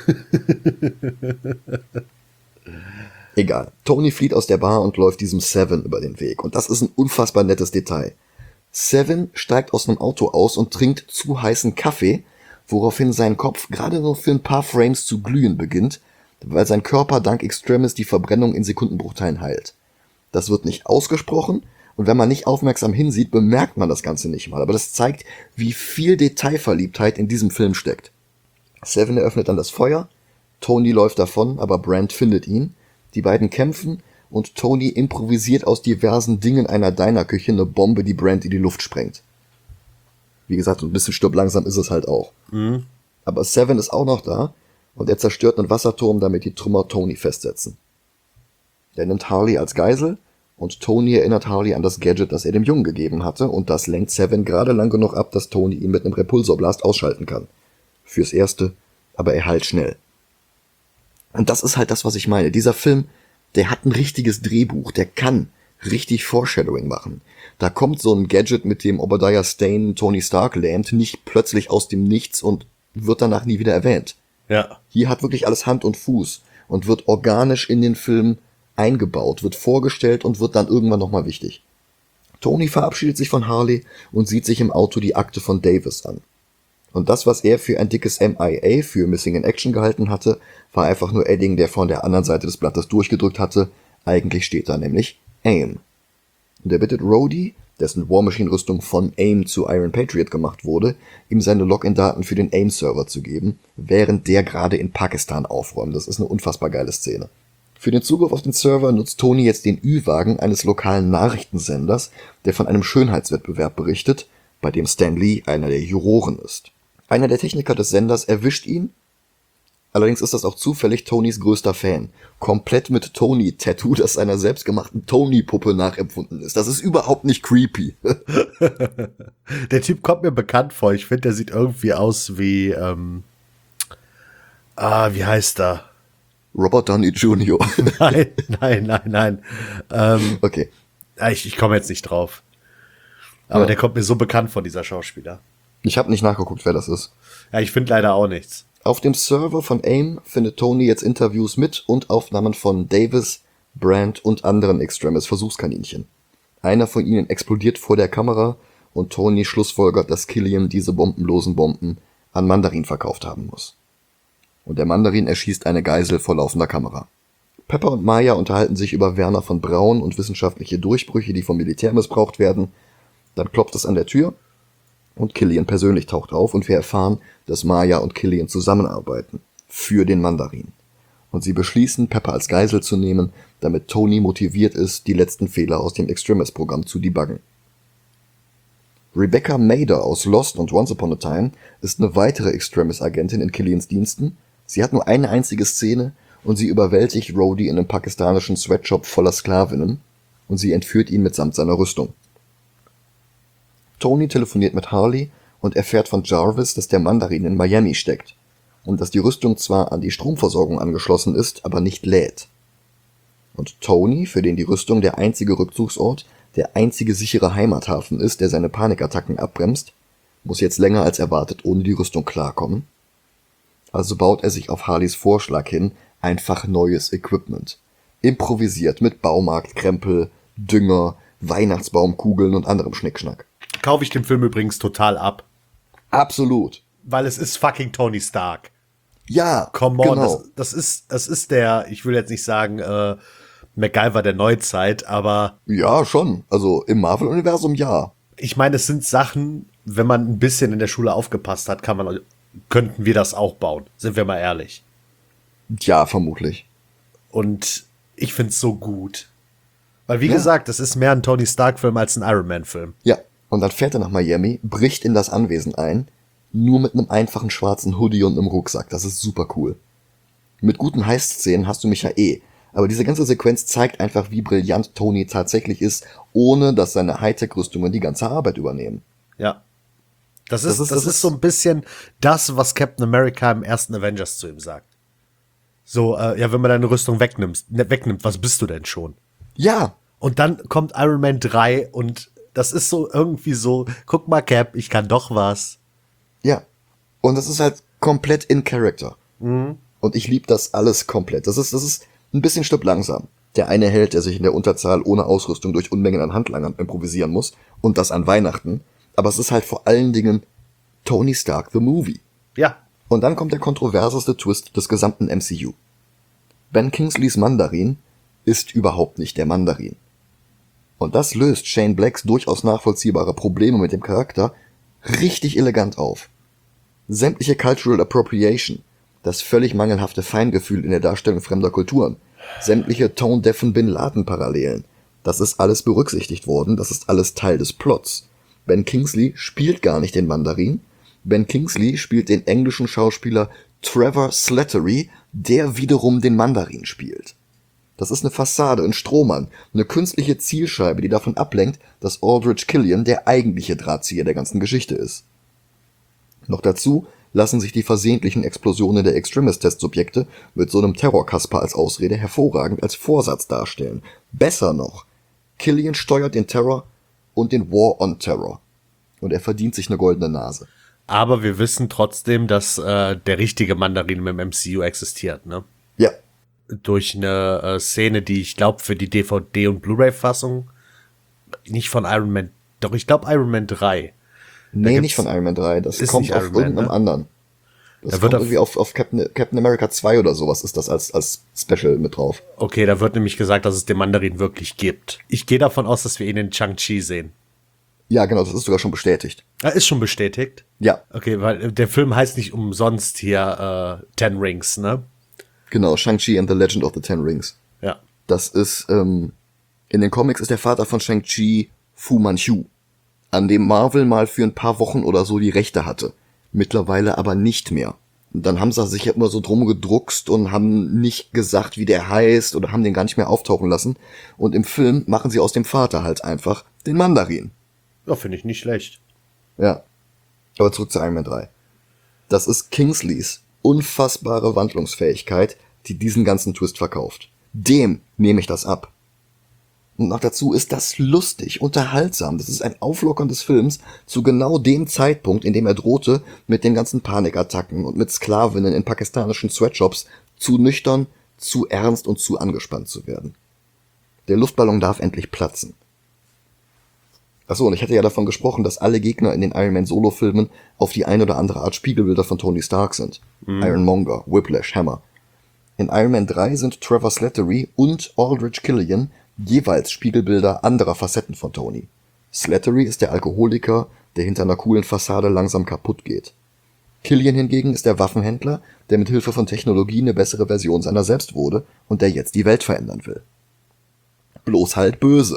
Egal. Tony flieht aus der Bar und läuft diesem Seven über den Weg. Und das ist ein unfassbar nettes Detail. Seven steigt aus einem Auto aus und trinkt zu heißen Kaffee, woraufhin sein Kopf gerade nur für ein paar Frames zu glühen beginnt, weil sein Körper dank Extremis die Verbrennung in Sekundenbruchteilen heilt. Das wird nicht ausgesprochen und wenn man nicht aufmerksam hinsieht, bemerkt man das Ganze nicht mal. Aber das zeigt, wie viel Detailverliebtheit in diesem Film steckt. Seven eröffnet dann das Feuer, Tony läuft davon, aber Brandt findet ihn. Die beiden kämpfen und Tony improvisiert aus diversen Dingen einer Dinerküche eine Bombe, die Brandt in die Luft sprengt. Wie gesagt, ein bisschen stirb langsam ist es halt auch. Mhm. Aber Seven ist auch noch da und er zerstört einen Wasserturm, damit die Trümmer Tony festsetzen. Er nimmt Harley als Geisel und Tony erinnert Harley an das Gadget, das er dem Jungen gegeben hatte und das lenkt Seven gerade lang genug ab, dass Tony ihn mit einem Repulsorblast ausschalten kann. Fürs Erste, aber er heilt schnell. Und das ist halt das, was ich meine. Dieser Film, der hat ein richtiges Drehbuch, der kann richtig Foreshadowing machen. Da kommt so ein Gadget, mit dem Obadiah Stane Tony Stark lähmt, nicht plötzlich aus dem Nichts und wird danach nie wieder erwähnt. Ja. Hier hat wirklich alles Hand und Fuß und wird organisch in den Film eingebaut, wird vorgestellt und wird dann irgendwann nochmal wichtig. Tony verabschiedet sich von Harley und sieht sich im Auto die Akte von Davis an. Und das, was er für ein dickes M I A, für Missing in Action gehalten hatte, war einfach nur Edding, der von der anderen Seite des Blattes durchgedrückt hatte. Eigentlich steht da nämlich AIM. Und er bittet Rhodey, dessen War Machine Rüstung von AIM zu Iron Patriot gemacht wurde, ihm seine Login-Daten für den AIM-Server zu geben, während der gerade in Pakistan aufräumt. Das ist eine unfassbar geile Szene. Für den Zugriff auf den Server nutzt Tony jetzt den Ü-Wagen eines lokalen Nachrichtensenders, der von einem Schönheitswettbewerb berichtet, bei dem Stan Lee einer der Juroren ist. Einer der Techniker des Senders erwischt ihn, Allerdings ist das auch zufällig Tonys größter Fan. Komplett mit Tony-Tattoo, das einer selbstgemachten Tony-Puppe nachempfunden ist. Das ist überhaupt nicht creepy. Der Typ kommt mir bekannt vor. Ich finde, der sieht irgendwie aus wie, ähm, ah, wie heißt er? Robert Downey Junior Nein, nein, nein, nein. Ähm, Okay. ich ich komme jetzt nicht drauf. Aber Ja. der kommt mir so bekannt vor, dieser Schauspieler. Ich habe nicht nachgeguckt, wer das ist. Ja, ich finde leider auch nichts. Auf dem Server von AIM findet Tony jetzt Interviews mit und Aufnahmen von Davis, Brandt und anderen Extremis-Versuchskaninchen. Einer von ihnen explodiert vor der Kamera und Tony schlussfolgert, dass Killian diese bombenlosen Bomben an Mandarin verkauft haben muss. Und der Mandarin erschießt eine Geisel vor laufender Kamera. Pepper und Maya unterhalten sich über Werner von Braun und wissenschaftliche Durchbrüche, die vom Militär missbraucht werden. Dann klopft es an der Tür und Killian persönlich taucht auf und wir erfahren, dass Maya und Killian zusammenarbeiten. Für den Mandarin. Und sie beschließen, Pepper als Geisel zu nehmen, damit Tony motiviert ist, die letzten Fehler aus dem Extremis-Programm zu debuggen. Rebecca Mader aus Lost und Once Upon a Time ist eine weitere Extremis-Agentin in Killians Diensten. Sie hat nur eine einzige Szene und sie überwältigt Rhodey in einem pakistanischen Sweatshop voller Sklavinnen und sie entführt ihn mitsamt seiner Rüstung. Tony telefoniert mit Harley und erfährt von Jarvis, dass der Mandarin in Miami steckt und dass die Rüstung zwar an die Stromversorgung angeschlossen ist, aber nicht lädt. Und Tony, für den die Rüstung der einzige Rückzugsort, der einzige sichere Heimathafen ist, der seine Panikattacken abbremst, muss jetzt länger als erwartet ohne die Rüstung klarkommen. Also baut er sich auf Harleys Vorschlag hin einfach neues Equipment. Improvisiert mit Baumarktkrempel, Dünger, Weihnachtsbaumkugeln und anderem Schnickschnack. Kaufe ich den Film übrigens total ab. Absolut. Weil es ist fucking Tony Stark. Ja, Come on, genau. das, das ist, das ist der, ich will jetzt nicht sagen, äh, MacGyver der Neuzeit, aber Ja, schon. Also im Marvel-Universum ja. ich meine, es sind Sachen, wenn man ein bisschen in der Schule aufgepasst hat, kann man, könnten wir das auch bauen. Sind wir mal ehrlich. Ja, vermutlich. Und ich find's so gut. Weil, wie Ja. gesagt, es ist mehr ein Tony Stark-Film als ein Iron Man-Film. Ja. Und dann fährt er nach Miami, bricht in das Anwesen ein, nur mit einem einfachen schwarzen Hoodie und einem Rucksack. Das ist super cool. Mit guten Heist-Szenen hast du mich ja eh. Aber diese ganze Sequenz zeigt einfach, wie brillant Tony tatsächlich ist, ohne dass seine Hightech-Rüstungen die ganze Arbeit übernehmen. Ja. Das ist, das ist- ist, das ist- so ein bisschen das, was Captain America im ersten Avengers zu ihm sagt. So, äh, ja, wenn man deine Rüstung wegnimmt, ne, wegnimmt, was bist du denn schon? Ja, Und dann kommt Iron Man drei und das ist so irgendwie so, guck mal, Cap, ich kann doch was. ja. Und das ist halt komplett in Character. Und ich liebe das alles komplett. Das ist, das ist ein bisschen Stück langsam. Der eine Held, der sich in der Unterzahl ohne Ausrüstung durch Unmengen an Handlangern improvisieren muss. Und das an Weihnachten. Aber es ist halt vor allen Dingen Tony Stark the Movie. Ja, Und dann kommt der kontroverseste Twist des gesamten M C U. Ben Kingsleys Mandarin ist überhaupt nicht der Mandarin. Und das löst Shane Blacks durchaus nachvollziehbare Probleme mit dem Charakter richtig elegant auf. Sämtliche Cultural Appropriation, das völlig mangelhafte Feingefühl in der Darstellung fremder Kulturen, sämtliche Tone-Deafen Bin Laden-Parallelen, das ist alles berücksichtigt worden, das ist alles Teil des Plots. Ben Kingsley spielt gar nicht den Mandarin, Ben Kingsley spielt den englischen Schauspieler Trevor Slattery, der wiederum den Mandarin spielt. Das ist eine Fassade, ein Strohmann, eine künstliche Zielscheibe, die davon ablenkt, dass Aldrich Killian der eigentliche Drahtzieher der ganzen Geschichte ist. Noch dazu lassen sich die versehentlichen Explosionen der Extremis-Testsubjekte mit so einem Terrorkasper als Ausrede hervorragend als Vorsatz darstellen. Besser noch, Killian steuert den Terror und den War on Terror. Und er verdient sich eine goldene Nase. aber wir wissen trotzdem, dass äh, der richtige Mandarin im M C U existiert, ne? Ja, Durch eine äh, Szene, die ich glaube für die D V D- und Blu-ray-Fassung nicht von Iron Man, doch ich glaube Iron Man drei. nee, gibt's- nicht von Iron Man drei, das ist kommt nicht auf Iron Man, irgendeinem ne? anderen. Das Da kommt wird auf- irgendwie auf, auf Captain, Captain America zwei oder sowas ist das als, als Special mit drauf. Okay, da wird nämlich gesagt, dass es den Mandarin wirklich gibt. Ich gehe davon aus, dass wir ihn in Shang-Chi sehen. Ja, genau, das ist sogar schon bestätigt. Ah, ist schon bestätigt? Ja, Okay, weil äh, der Film heißt nicht umsonst hier äh, Ten Rings, ne? genau, Shang-Chi and the Legend of the Ten Rings. Ja. Das ist, ähm, in den Comics ist der Vater von Shang-Chi Fu Manchu, an dem Marvel mal für ein paar Wochen oder so die Rechte hatte. Mittlerweile aber nicht mehr. Dann haben sie sich ja immer so drum gedruckst und haben nicht gesagt, wie der heißt oder haben den gar nicht mehr auftauchen lassen. Und im Film machen sie aus dem Vater halt einfach den Mandarin. Ja, finde ich nicht schlecht. Ja. Aber zurück zu Iron Man drei. Das ist Kingsleys unfassbare Wandlungsfähigkeit, die diesen ganzen Twist verkauft. Dem nehme ich das ab. Und noch dazu ist das lustig, unterhaltsam. Das ist ein Auflockern des Films zu genau dem Zeitpunkt, in dem er drohte, mit den ganzen Panikattacken und mit Sklavinnen in pakistanischen Sweatshops zu nüchtern, zu ernst und zu angespannt zu werden. Der Luftballon darf endlich platzen. Achso, und ich hatte ja davon gesprochen, dass alle Gegner in den Iron Man Solo-Filmen auf die eine oder andere Art Spiegelbilder von Tony Stark sind. Mhm. Ironmonger, Whiplash, Hammer. In Iron Man drei sind Trevor Slattery und Aldrich Killian jeweils Spiegelbilder anderer Facetten von Tony. Slattery ist der Alkoholiker, der hinter einer coolen Fassade langsam kaputt geht. Killian hingegen ist der Waffenhändler, der mit Hilfe von Technologie eine bessere Version seiner selbst wurde und der jetzt die Welt verändern will. Bloß halt böse.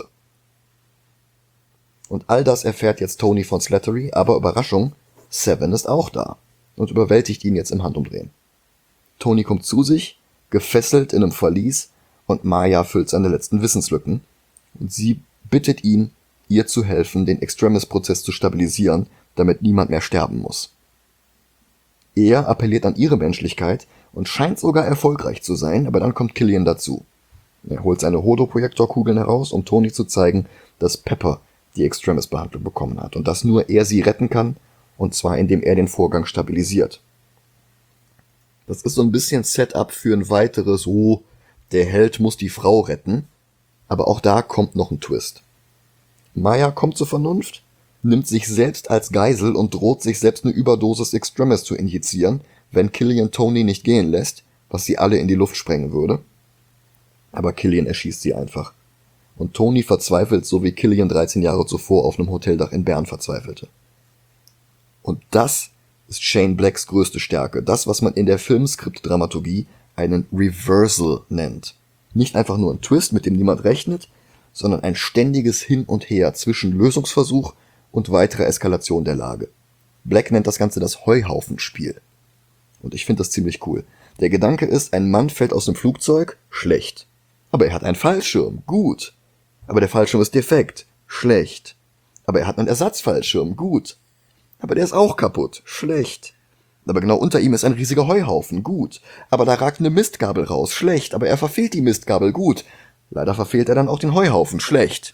Und all das erfährt jetzt Tony von Slattery, aber Überraschung, Seven ist auch da und überwältigt ihn jetzt im Handumdrehen. Tony kommt zu sich, gefesselt in einem Verlies, und Maya füllt seine letzten Wissenslücken und sie bittet ihn, ihr zu helfen, den Extremis-Prozess zu stabilisieren, damit niemand mehr sterben muss. Er appelliert an ihre Menschlichkeit und scheint sogar erfolgreich zu sein, aber dann kommt Killian dazu. Er holt seine Hodo-Projektorkugeln heraus, um Tony zu zeigen, dass Pepper die Extremis-Behandlung bekommen hat und dass nur er sie retten kann, und zwar indem er den Vorgang stabilisiert. Das ist so ein bisschen Setup für ein weiteres, oh, der Held muss die Frau retten, aber auch da kommt noch ein Twist. Maya kommt zur Vernunft, nimmt sich selbst als Geisel und droht sich selbst eine Überdosis Extremis zu injizieren, wenn Killian Tony nicht gehen lässt, was sie alle in die Luft sprengen würde. Aber Killian erschießt sie einfach. Und Tony verzweifelt, so wie Killian dreizehn Jahre zuvor auf einem Hoteldach in Bern verzweifelte. Und das ist Shane Blacks größte Stärke. Das, was man in der Filmskript-Dramaturgie einen Reversal nennt. Nicht einfach nur ein Twist, mit dem niemand rechnet, sondern ein ständiges Hin und Her zwischen Lösungsversuch und weiterer Eskalation der Lage. Black nennt das Ganze das Heuhaufenspiel. Und ich finde das ziemlich cool. Der Gedanke ist, ein Mann fällt aus dem Flugzeug, schlecht. Aber er hat einen Fallschirm, gut. Aber der Fallschirm ist defekt, schlecht. Aber er hat einen Ersatzfallschirm, gut. Aber der ist auch kaputt, schlecht. Aber genau unter ihm ist ein riesiger Heuhaufen, gut. Aber da ragt eine Mistgabel raus, schlecht. Aber er verfehlt die Mistgabel, gut. Leider verfehlt er dann auch den Heuhaufen, schlecht.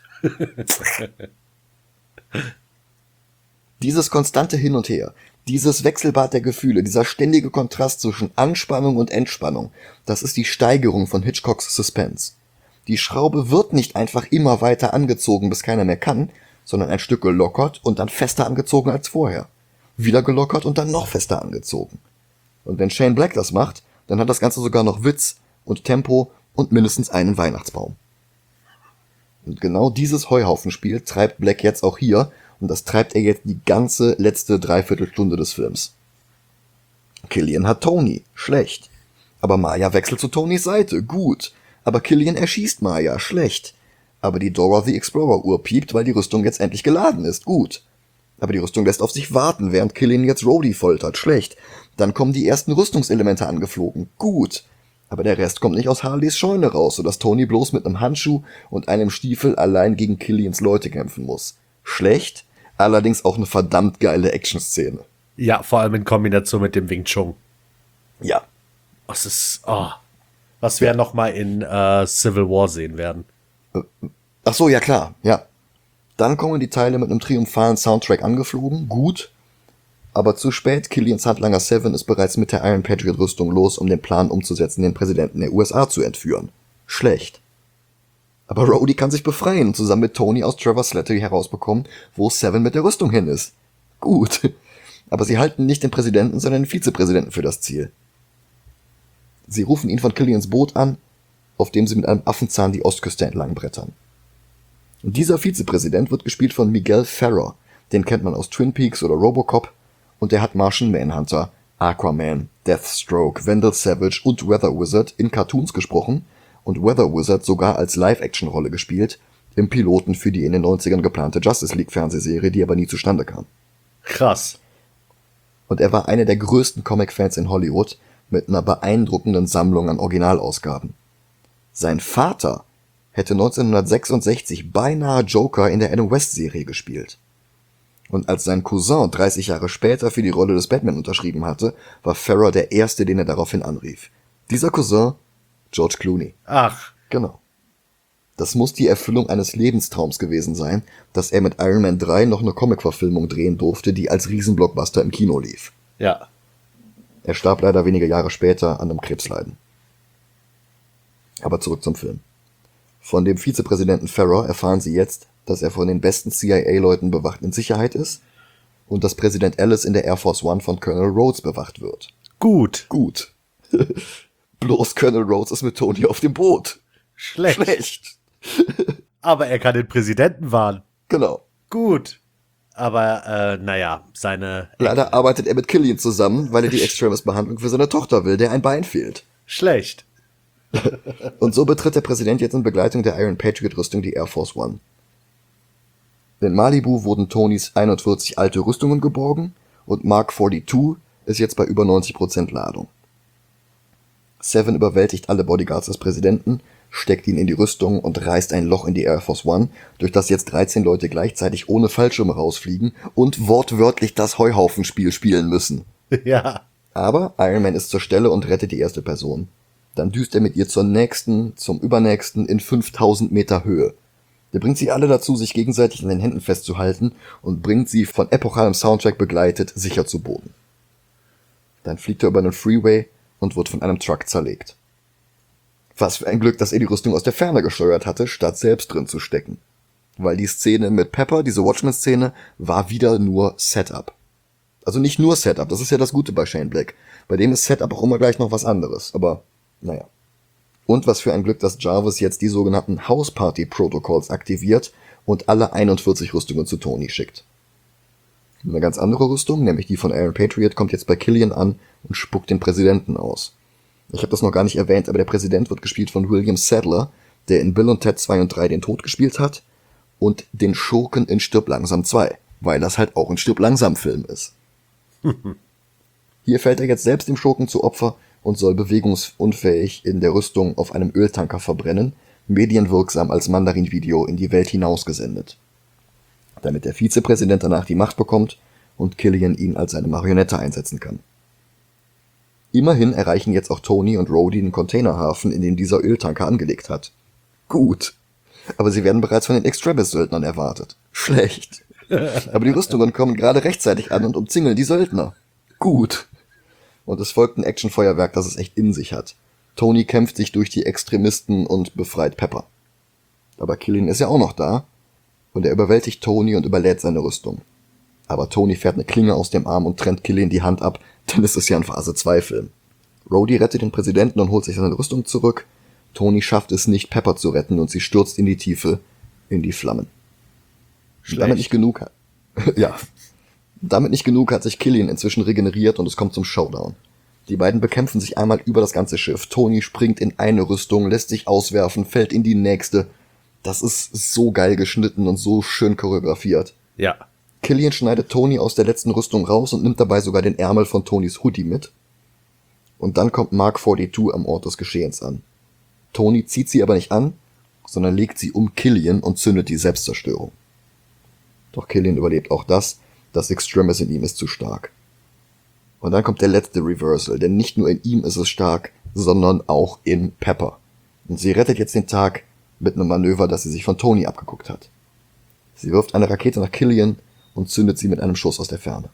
Dieses konstante Hin und Her, dieses Wechselbad der Gefühle, dieser ständige Kontrast zwischen Anspannung und Entspannung, das ist die Steigerung von Hitchcocks Suspense. Die Schraube wird nicht einfach immer weiter angezogen, bis keiner mehr kann, sondern ein Stück gelockert und dann fester angezogen als vorher. Wieder gelockert und dann noch fester angezogen. Und wenn Shane Black das macht, dann hat das Ganze sogar noch Witz und Tempo und mindestens einen Weihnachtsbaum. Und genau dieses Heuhaufenspiel treibt Black jetzt auch hier, und das treibt er jetzt die ganze letzte Dreiviertelstunde des Films. Killian hat Tony, schlecht. Aber Maya wechselt zu Tonys Seite, gut. Aber Killian erschießt Maya, schlecht. Aber die Dora the Explorer Uhr piept, weil die Rüstung jetzt endlich geladen ist, gut. Aber die Rüstung lässt auf sich warten, während Killian jetzt Rhodey foltert. Schlecht. Dann kommen die ersten Rüstungselemente angeflogen. Gut. Aber der Rest kommt nicht aus Harleys Scheune raus, sodass Tony bloß mit einem Handschuh und einem Stiefel allein gegen Killians Leute kämpfen muss. Schlecht. Allerdings auch eine verdammt geile Action-Szene. Ja, vor allem in Kombination mit dem Wing Chun. Ja. Das ist, oh. Was wir ja noch mal in äh, Civil War sehen werden. Ach so, ja klar, ja. Dann kommen die Teile mit einem triumphalen Soundtrack angeflogen, gut. Aber zu spät, Killians Handlanger Seven ist bereits mit der Iron Patriot Rüstung los, um den Plan umzusetzen, den Präsidenten der U S A zu entführen. Schlecht. Aber Rhodey kann sich befreien und zusammen mit Tony aus Trevor Slattery herausbekommen, wo Seven mit der Rüstung hin ist. Gut. Aber sie halten nicht den Präsidenten, sondern den Vizepräsidenten für das Ziel. Sie rufen ihn von Killians Boot an, auf dem sie mit einem Affenzahn die Ostküste entlang brettern. Und dieser Vizepräsident wird gespielt von Miguel Ferrer, den kennt man aus Twin Peaks oder Robocop, und der hat Martian Manhunter, Aquaman, Deathstroke, Vandal Savage und Weather Wizard in Cartoons gesprochen und Weather Wizard sogar als Live-Action-Rolle gespielt, im Piloten für die in den neunzigern geplante Justice League-Fernsehserie, die aber nie zustande kam. Krass. Und er war einer der größten Comic-Fans in Hollywood mit einer beeindruckenden Sammlung an Originalausgaben. Sein Vater hätte neunzehnhundertsechsundsechzig beinahe Joker in der Adam West-Serie gespielt. Und als sein Cousin dreißig Jahre später für die Rolle des Batman unterschrieben hatte, war Ferrer der Erste, den er daraufhin anrief. Dieser Cousin, George Clooney. Ach. Genau. Das muss die Erfüllung eines Lebenstraums gewesen sein, dass er mit Iron Man drei noch eine Comic-Verfilmung drehen durfte, die als Riesenblockbuster im Kino lief. Ja. Er starb leider wenige Jahre später an einem Krebsleiden. Aber zurück zum Film. Von dem Vizepräsidenten Ferrer erfahren sie jetzt, dass er von den besten C I A-Leuten bewacht in Sicherheit ist und dass Präsident Ellis in der Air Force One von Colonel Rhodes bewacht wird. Gut. Gut. Bloß Colonel Rhodes ist mit Tony auf dem Boot. Schlecht. Schlecht. Aber er kann den Präsidenten warnen. Genau. Gut. Aber, äh, naja, seine... Leider arbeitet er mit Killian zusammen, weil er die Extremis-Behandlung für seine Tochter will, der ein Bein fehlt. Schlecht. Und so betritt der Präsident jetzt in Begleitung der Iron Patriot-Rüstung die Air Force One. In Malibu wurden Tonys einundvierzig alte Rüstungen geborgen und Mark zweiundvierzig ist jetzt bei über neunzig Prozent Ladung. Seven überwältigt alle Bodyguards des Präsidenten, steckt ihn in die Rüstung und reißt ein Loch in die Air Force One, durch das jetzt dreizehn Leute gleichzeitig ohne Fallschirme rausfliegen und wortwörtlich das Heuhaufenspiel spielen müssen. Ja. Aber Iron Man ist zur Stelle und rettet die erste Person. Dann düst er mit ihr zur nächsten, zum übernächsten in fünftausend Meter Höhe. Der bringt sie alle dazu, sich gegenseitig in den Händen festzuhalten und bringt sie von epochalem Soundtrack begleitet sicher zu Boden. Dann fliegt er über einen Freeway und wird von einem Truck zerlegt. Was für ein Glück, dass er die Rüstung aus der Ferne gesteuert hatte, statt selbst drin zu stecken. Weil die Szene mit Pepper, diese Watchmen-Szene, war wieder nur Setup. Also nicht nur Setup, das ist ja das Gute bei Shane Black. Bei dem ist Setup auch immer gleich noch was anderes, aber naja. Und was für ein Glück, dass Jarvis jetzt die sogenannten House Party Protocols aktiviert und alle einundvierzig Rüstungen zu Tony schickt. Eine ganz andere Rüstung, nämlich die von Iron Patriot, kommt jetzt bei Killian an und spuckt den Präsidenten aus. Ich habe das noch gar nicht erwähnt, aber der Präsident wird gespielt von William Sadler, der in Bill und Ted zwei und drei den Tod gespielt hat und den Schurken in Stirb langsam zwei, weil das halt auch ein Stirb langsam Film ist. Hier fällt er jetzt selbst dem Schurken zu Opfer und soll bewegungsunfähig in der Rüstung auf einem Öltanker verbrennen, medienwirksam als Mandarin-Video in die Welt hinausgesendet. Damit der Vizepräsident danach die Macht bekommt und Killian ihn als seine Marionette einsetzen kann. Immerhin erreichen jetzt auch Tony und Rhodey den Containerhafen, in den dieser Öltanker angelegt hat. Gut. Aber sie werden bereits von den Extremis-Söldnern erwartet. Schlecht. Aber die Rüstungen kommen gerade rechtzeitig an und umzingeln die Söldner. Gut. Und es folgt ein Actionfeuerwerk, das es echt in sich hat. Tony kämpft sich durch die Extremisten und befreit Pepper. Aber Killian ist ja auch noch da. Und er überwältigt Tony und überlädt seine Rüstung. Aber Tony fährt eine Klinge aus dem Arm und trennt Killian die Hand ab, denn es ist ja ein Phase zwei Film. Rhodey rettet den Präsidenten und holt sich seine Rüstung zurück. Tony schafft es nicht, Pepper zu retten und sie stürzt in die Tiefe, in die Flammen. Schlecht. Damit nicht genug hat. ja. Damit nicht genug hat sich Killian inzwischen regeneriert und es kommt zum Showdown. Die beiden bekämpfen sich einmal über das ganze Schiff. Tony springt in eine Rüstung, lässt sich auswerfen, fällt in die nächste. Das ist so geil geschnitten und so schön choreografiert. Ja. Killian schneidet Tony aus der letzten Rüstung raus und nimmt dabei sogar den Ärmel von Tonys Hoodie mit. Und dann kommt Mark zweiundvierzig am Ort des Geschehens an. Tony zieht sie aber nicht an, sondern legt sie um Killian und zündet die Selbstzerstörung. Doch Killian überlebt auch das, das Extremis in ihm ist zu stark. Und dann kommt der letzte Reversal, denn nicht nur in ihm ist es stark, sondern auch in Pepper. Und sie rettet jetzt den Tag mit einem Manöver, das sie sich von Tony abgeguckt hat. Sie wirft eine Rakete nach Killian und zündet sie mit einem Schuss aus der Ferne.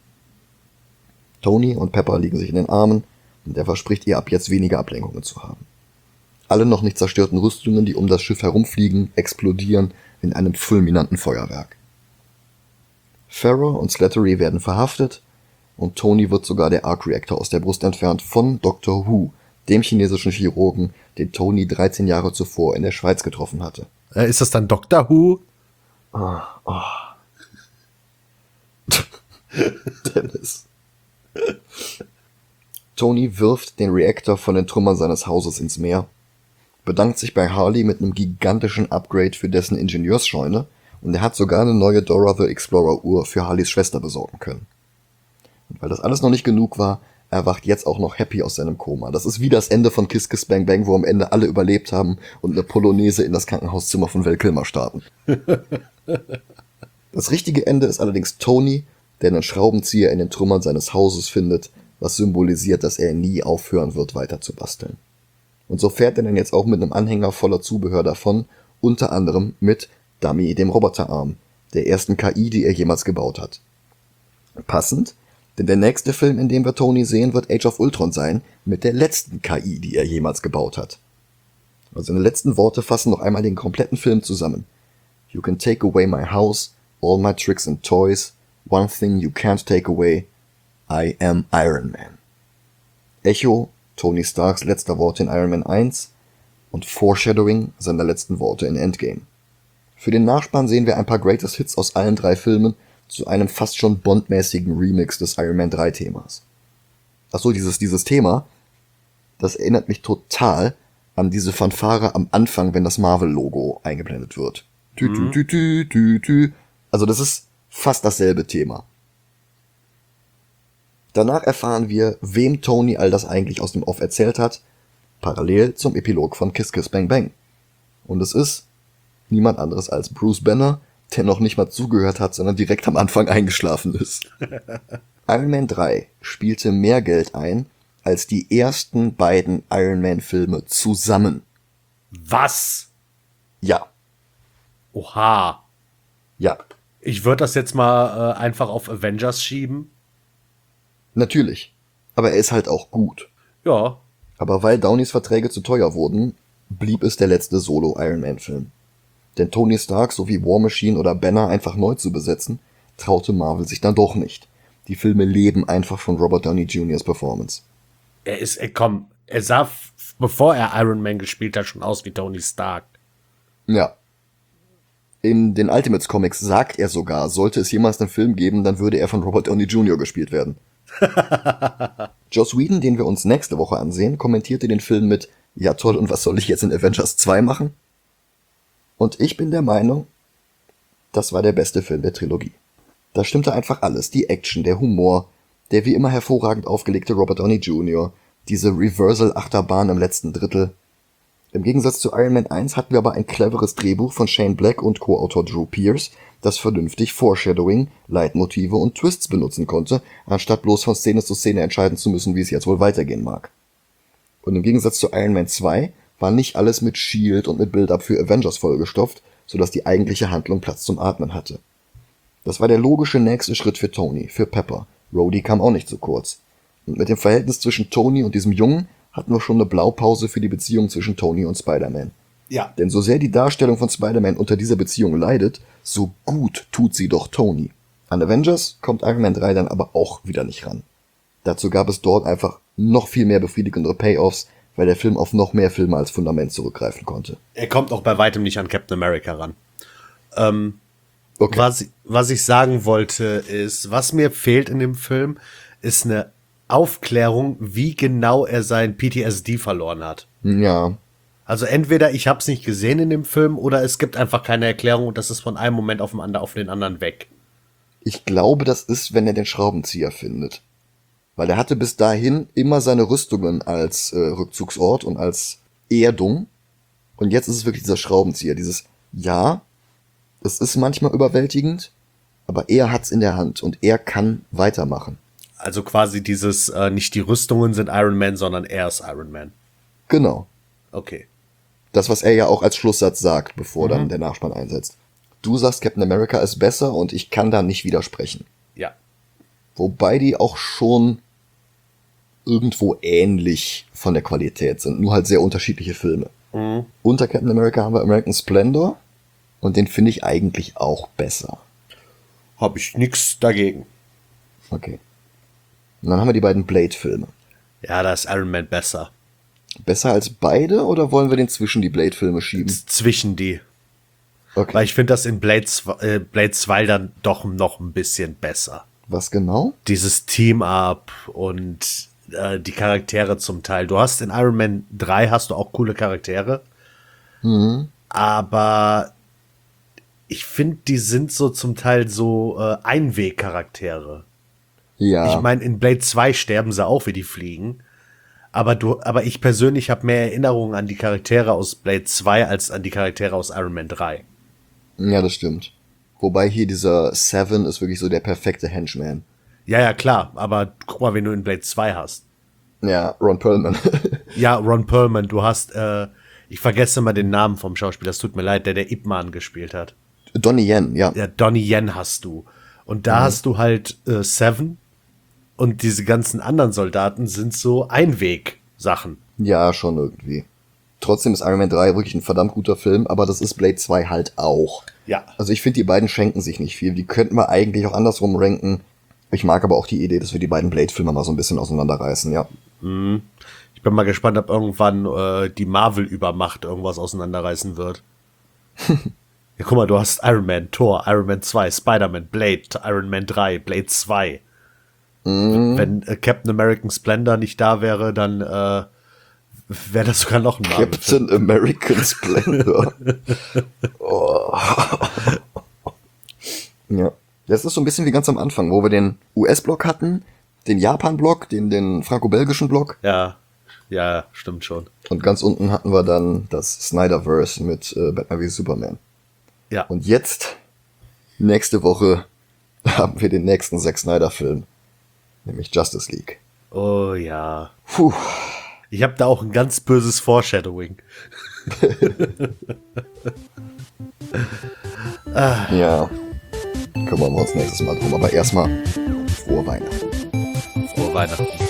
Tony und Pepper liegen sich in den Armen und er verspricht ihr ab jetzt weniger Ablenkungen zu haben. Alle noch nicht zerstörten Rüstungen, die um das Schiff herumfliegen, explodieren in einem fulminanten Feuerwerk. Ferrer und Slattery werden verhaftet und Tony wird sogar der Arc Reactor aus der Brust entfernt von Doktor Hu, dem chinesischen Chirurgen, den Tony dreizehn Jahre zuvor in der Schweiz getroffen hatte. Äh, ist das dann Doktor Who? Ah, oh. Dennis. Tony wirft den Reaktor von den Trümmern seines Hauses ins Meer, bedankt sich bei Harley mit einem gigantischen Upgrade für dessen Ingenieursscheune und er hat sogar eine neue Dora the Explorer Uhr für Harleys Schwester besorgen können. Und weil das alles noch nicht genug war, erwacht jetzt auch noch happy aus seinem Koma. Das ist wie das Ende von Kiss Kiss Bang Bang, wo am Ende alle überlebt haben und eine Polonaise in das Krankenhauszimmer von Val Kilmer starten. Das richtige Ende ist allerdings Tony, der einen Schraubenzieher in den Trümmern seines Hauses findet, was symbolisiert, dass er nie aufhören wird, weiter zu basteln. Und so fährt er dann jetzt auch mit einem Anhänger voller Zubehör davon, unter anderem mit Dummy, dem Roboterarm, der ersten K I, die er jemals gebaut hat. Passend, denn der nächste Film, in dem wir Tony sehen, wird Age of Ultron sein, mit der letzten K I, die er jemals gebaut hat. Also seine letzten Worte fassen noch einmal den kompletten Film zusammen. You can take away my house, all my tricks and toys, one thing you can't take away, I am Iron Man. Echo, Tony Starks letzter Worte in Iron Man eins und Foreshadowing seiner letzten Worte in Endgame. Für den Nachspann sehen wir ein paar Greatest Hits aus allen drei Filmen zu einem fast schon Bond-mäßigen Remix des Iron Man drei Themas. Achso, dieses, dieses Thema, das erinnert mich total an diese Fanfare am Anfang, wenn das Marvel-Logo eingeblendet wird. Tü, tü, tü, tü, tü, tü. Also das ist fast dasselbe Thema. Danach erfahren wir, wem Tony all das eigentlich aus dem Off erzählt hat, parallel zum Epilog von Kiss Kiss Bang Bang. Und es ist niemand anderes als Bruce Banner, der noch nicht mal zugehört hat, sondern direkt am Anfang eingeschlafen ist. Iron Man drei spielte mehr Geld ein als die ersten beiden Iron Man Filme zusammen. Was? Ja. Oha. Ja. Ich würde das jetzt mal äh, einfach auf Avengers schieben. Natürlich. Aber er ist halt auch gut. Ja. Aber weil Downeys Verträge zu teuer wurden, blieb es der letzte Solo-Iron Man-Film. Denn Tony Stark sowie War Machine oder Banner einfach neu zu besetzen, traute Marvel sich dann doch nicht. Die Filme leben einfach von Robert Downey Juniors Performance. Er ist, er, komm, er sah, f- bevor er Iron Man gespielt hat, schon aus wie Tony Stark. Ja. In den Ultimates Comics sagt er sogar, sollte es jemals einen Film geben, dann würde er von Robert Downey Junior gespielt werden. Joss Whedon, den wir uns nächste Woche ansehen, kommentierte den Film mit: Ja toll, und was soll ich jetzt in Avengers zwei machen? Und ich bin der Meinung, das war der beste Film der Trilogie. Da stimmte einfach alles. Die Action, der Humor, der wie immer hervorragend aufgelegte Robert Downey Junior, diese Reversal-Achterbahn im letzten Drittel. Im Gegensatz zu Iron Man eins hatten wir aber ein cleveres Drehbuch von Shane Black und Co-Autor Drew Pearce, das vernünftig Foreshadowing, Leitmotive und Twists benutzen konnte, anstatt bloß von Szene zu Szene entscheiden zu müssen, wie es jetzt wohl weitergehen mag. Und im Gegensatz zu Iron Man zwei war nicht alles mit Shield und mit Build-Up für Avengers vollgestopft, sodass die eigentliche Handlung Platz zum Atmen hatte. Das war der logische nächste Schritt für Tony, für Pepper. Rhodey kam auch nicht zu kurz. Und mit dem Verhältnis zwischen Tony und diesem Jungen hatten wir schon eine Blaupause für die Beziehung zwischen Tony und Spider-Man. Ja. Denn so sehr die Darstellung von Spider-Man unter dieser Beziehung leidet, so gut tut sie doch Tony. An Avengers kommt Iron Man drei dann aber auch wieder nicht ran. Dazu gab es dort einfach noch viel mehr befriedigendere Payoffs, weil der Film auf noch mehr Filme als Fundament zurückgreifen konnte. Er kommt auch bei weitem nicht an Captain America ran. Ähm, Okay. was, was ich sagen wollte ist, was mir fehlt in dem Film, ist eine Aufklärung, wie genau er sein P T S D verloren hat. Ja, Also entweder ich habe es nicht gesehen in dem Film oder es gibt einfach keine Erklärung und das ist von einem Moment auf den anderen, auf den anderen weg. ich glaube, das ist, wenn er den Schraubenzieher findet. Weil er hatte bis dahin immer seine Rüstungen als äh, Rückzugsort und als Erdung. Und jetzt ist es wirklich dieser Schraubenzieher, dieses, ja, es ist manchmal überwältigend, aber er hat's in der Hand und er kann weitermachen. Also quasi dieses, äh, nicht die Rüstungen sind Iron Man, sondern er ist Iron Man. Genau. Okay. Das, was er ja auch als Schlusssatz sagt, bevor mhm. dann der Nachspann einsetzt. Du sagst, Captain America ist besser und ich kann da nicht widersprechen. Ja. Wobei die auch schon irgendwo ähnlich von der Qualität sind, nur halt sehr unterschiedliche Filme. Mhm. Unter Captain America haben wir American Splendor und den finde ich eigentlich auch besser. Hab ich nix dagegen. Okay. Und dann haben wir die beiden Blade-Filme. Ja, da ist Iron Man besser. Besser als beide oder wollen wir den zwischen die Blade-Filme schieben? Zwischen die. Okay. Weil ich finde das in Blade zwei, äh, Blade zwei dann doch noch ein bisschen besser. Was genau? Dieses Team-Up und äh, die Charaktere zum Teil. Du hast in Iron Man drei hast du auch coole Charaktere. Mhm. Aber ich finde, die sind so zum Teil so äh, Einwegcharaktere. Ja. Ich meine, in Blade zwei sterben sie auch wie die Fliegen. Aber du, aber ich persönlich habe mehr Erinnerungen an die Charaktere aus Blade zwei als an die Charaktere aus Iron Man drei. Ja, das stimmt. Wobei hier dieser Seven ist wirklich so der perfekte Henchman. Ja, ja, klar. Aber guck mal, wen du in Blade zwei hast. Ja, Ron Perlman. Ja, Ron Perlman. Du hast, äh, ich vergesse mal den Namen vom Schauspieler. Das tut mir leid, der der Ip Man gespielt hat. Donnie Yen, ja. Ja, Donnie Yen hast du. Und da mhm. hast du halt äh, Seven. Und diese ganzen anderen Soldaten sind so Einweg-Sachen. Ja, schon irgendwie. Trotzdem ist Iron Man drei wirklich ein verdammt guter Film, aber das ist Blade zwei halt auch. Ja. Also ich finde, die beiden schenken sich nicht viel. Die könnten wir eigentlich auch andersrum ranken. Ich mag aber auch die Idee, dass wir die beiden Blade-Filme mal so ein bisschen auseinanderreißen, ja. Mhm. Ich bin mal gespannt, ob irgendwann äh, die Marvel-Übermacht irgendwas auseinanderreißen wird. Ja, guck mal, du hast Iron Man, Thor, Iron Man zwei, Spider-Man, Blade, Iron Man drei, Blade zwei. Mhm. Wenn äh, Captain American Splendor nicht da wäre, dann äh, wäre das sogar noch ein Marvel. Captain American Splendor. Oh. Ja. Das ist so ein bisschen wie ganz am Anfang, wo wir den U S-Block hatten, den Japan-Block, den, den franco-belgischen Block. Ja, ja, stimmt schon. Und ganz unten hatten wir dann das Snyderverse mit äh, Batman wie Superman. Ja. Und jetzt, nächste Woche, haben wir den nächsten Zack Snyder-Film. Nämlich Justice League. Oh ja. Puh. Ich habe da auch ein ganz böses Foreshadowing. ah. Ja. Kümmern wir uns nächstes Mal drum. Aber erstmal frohe Weihnachten. Frohe Weihnachten.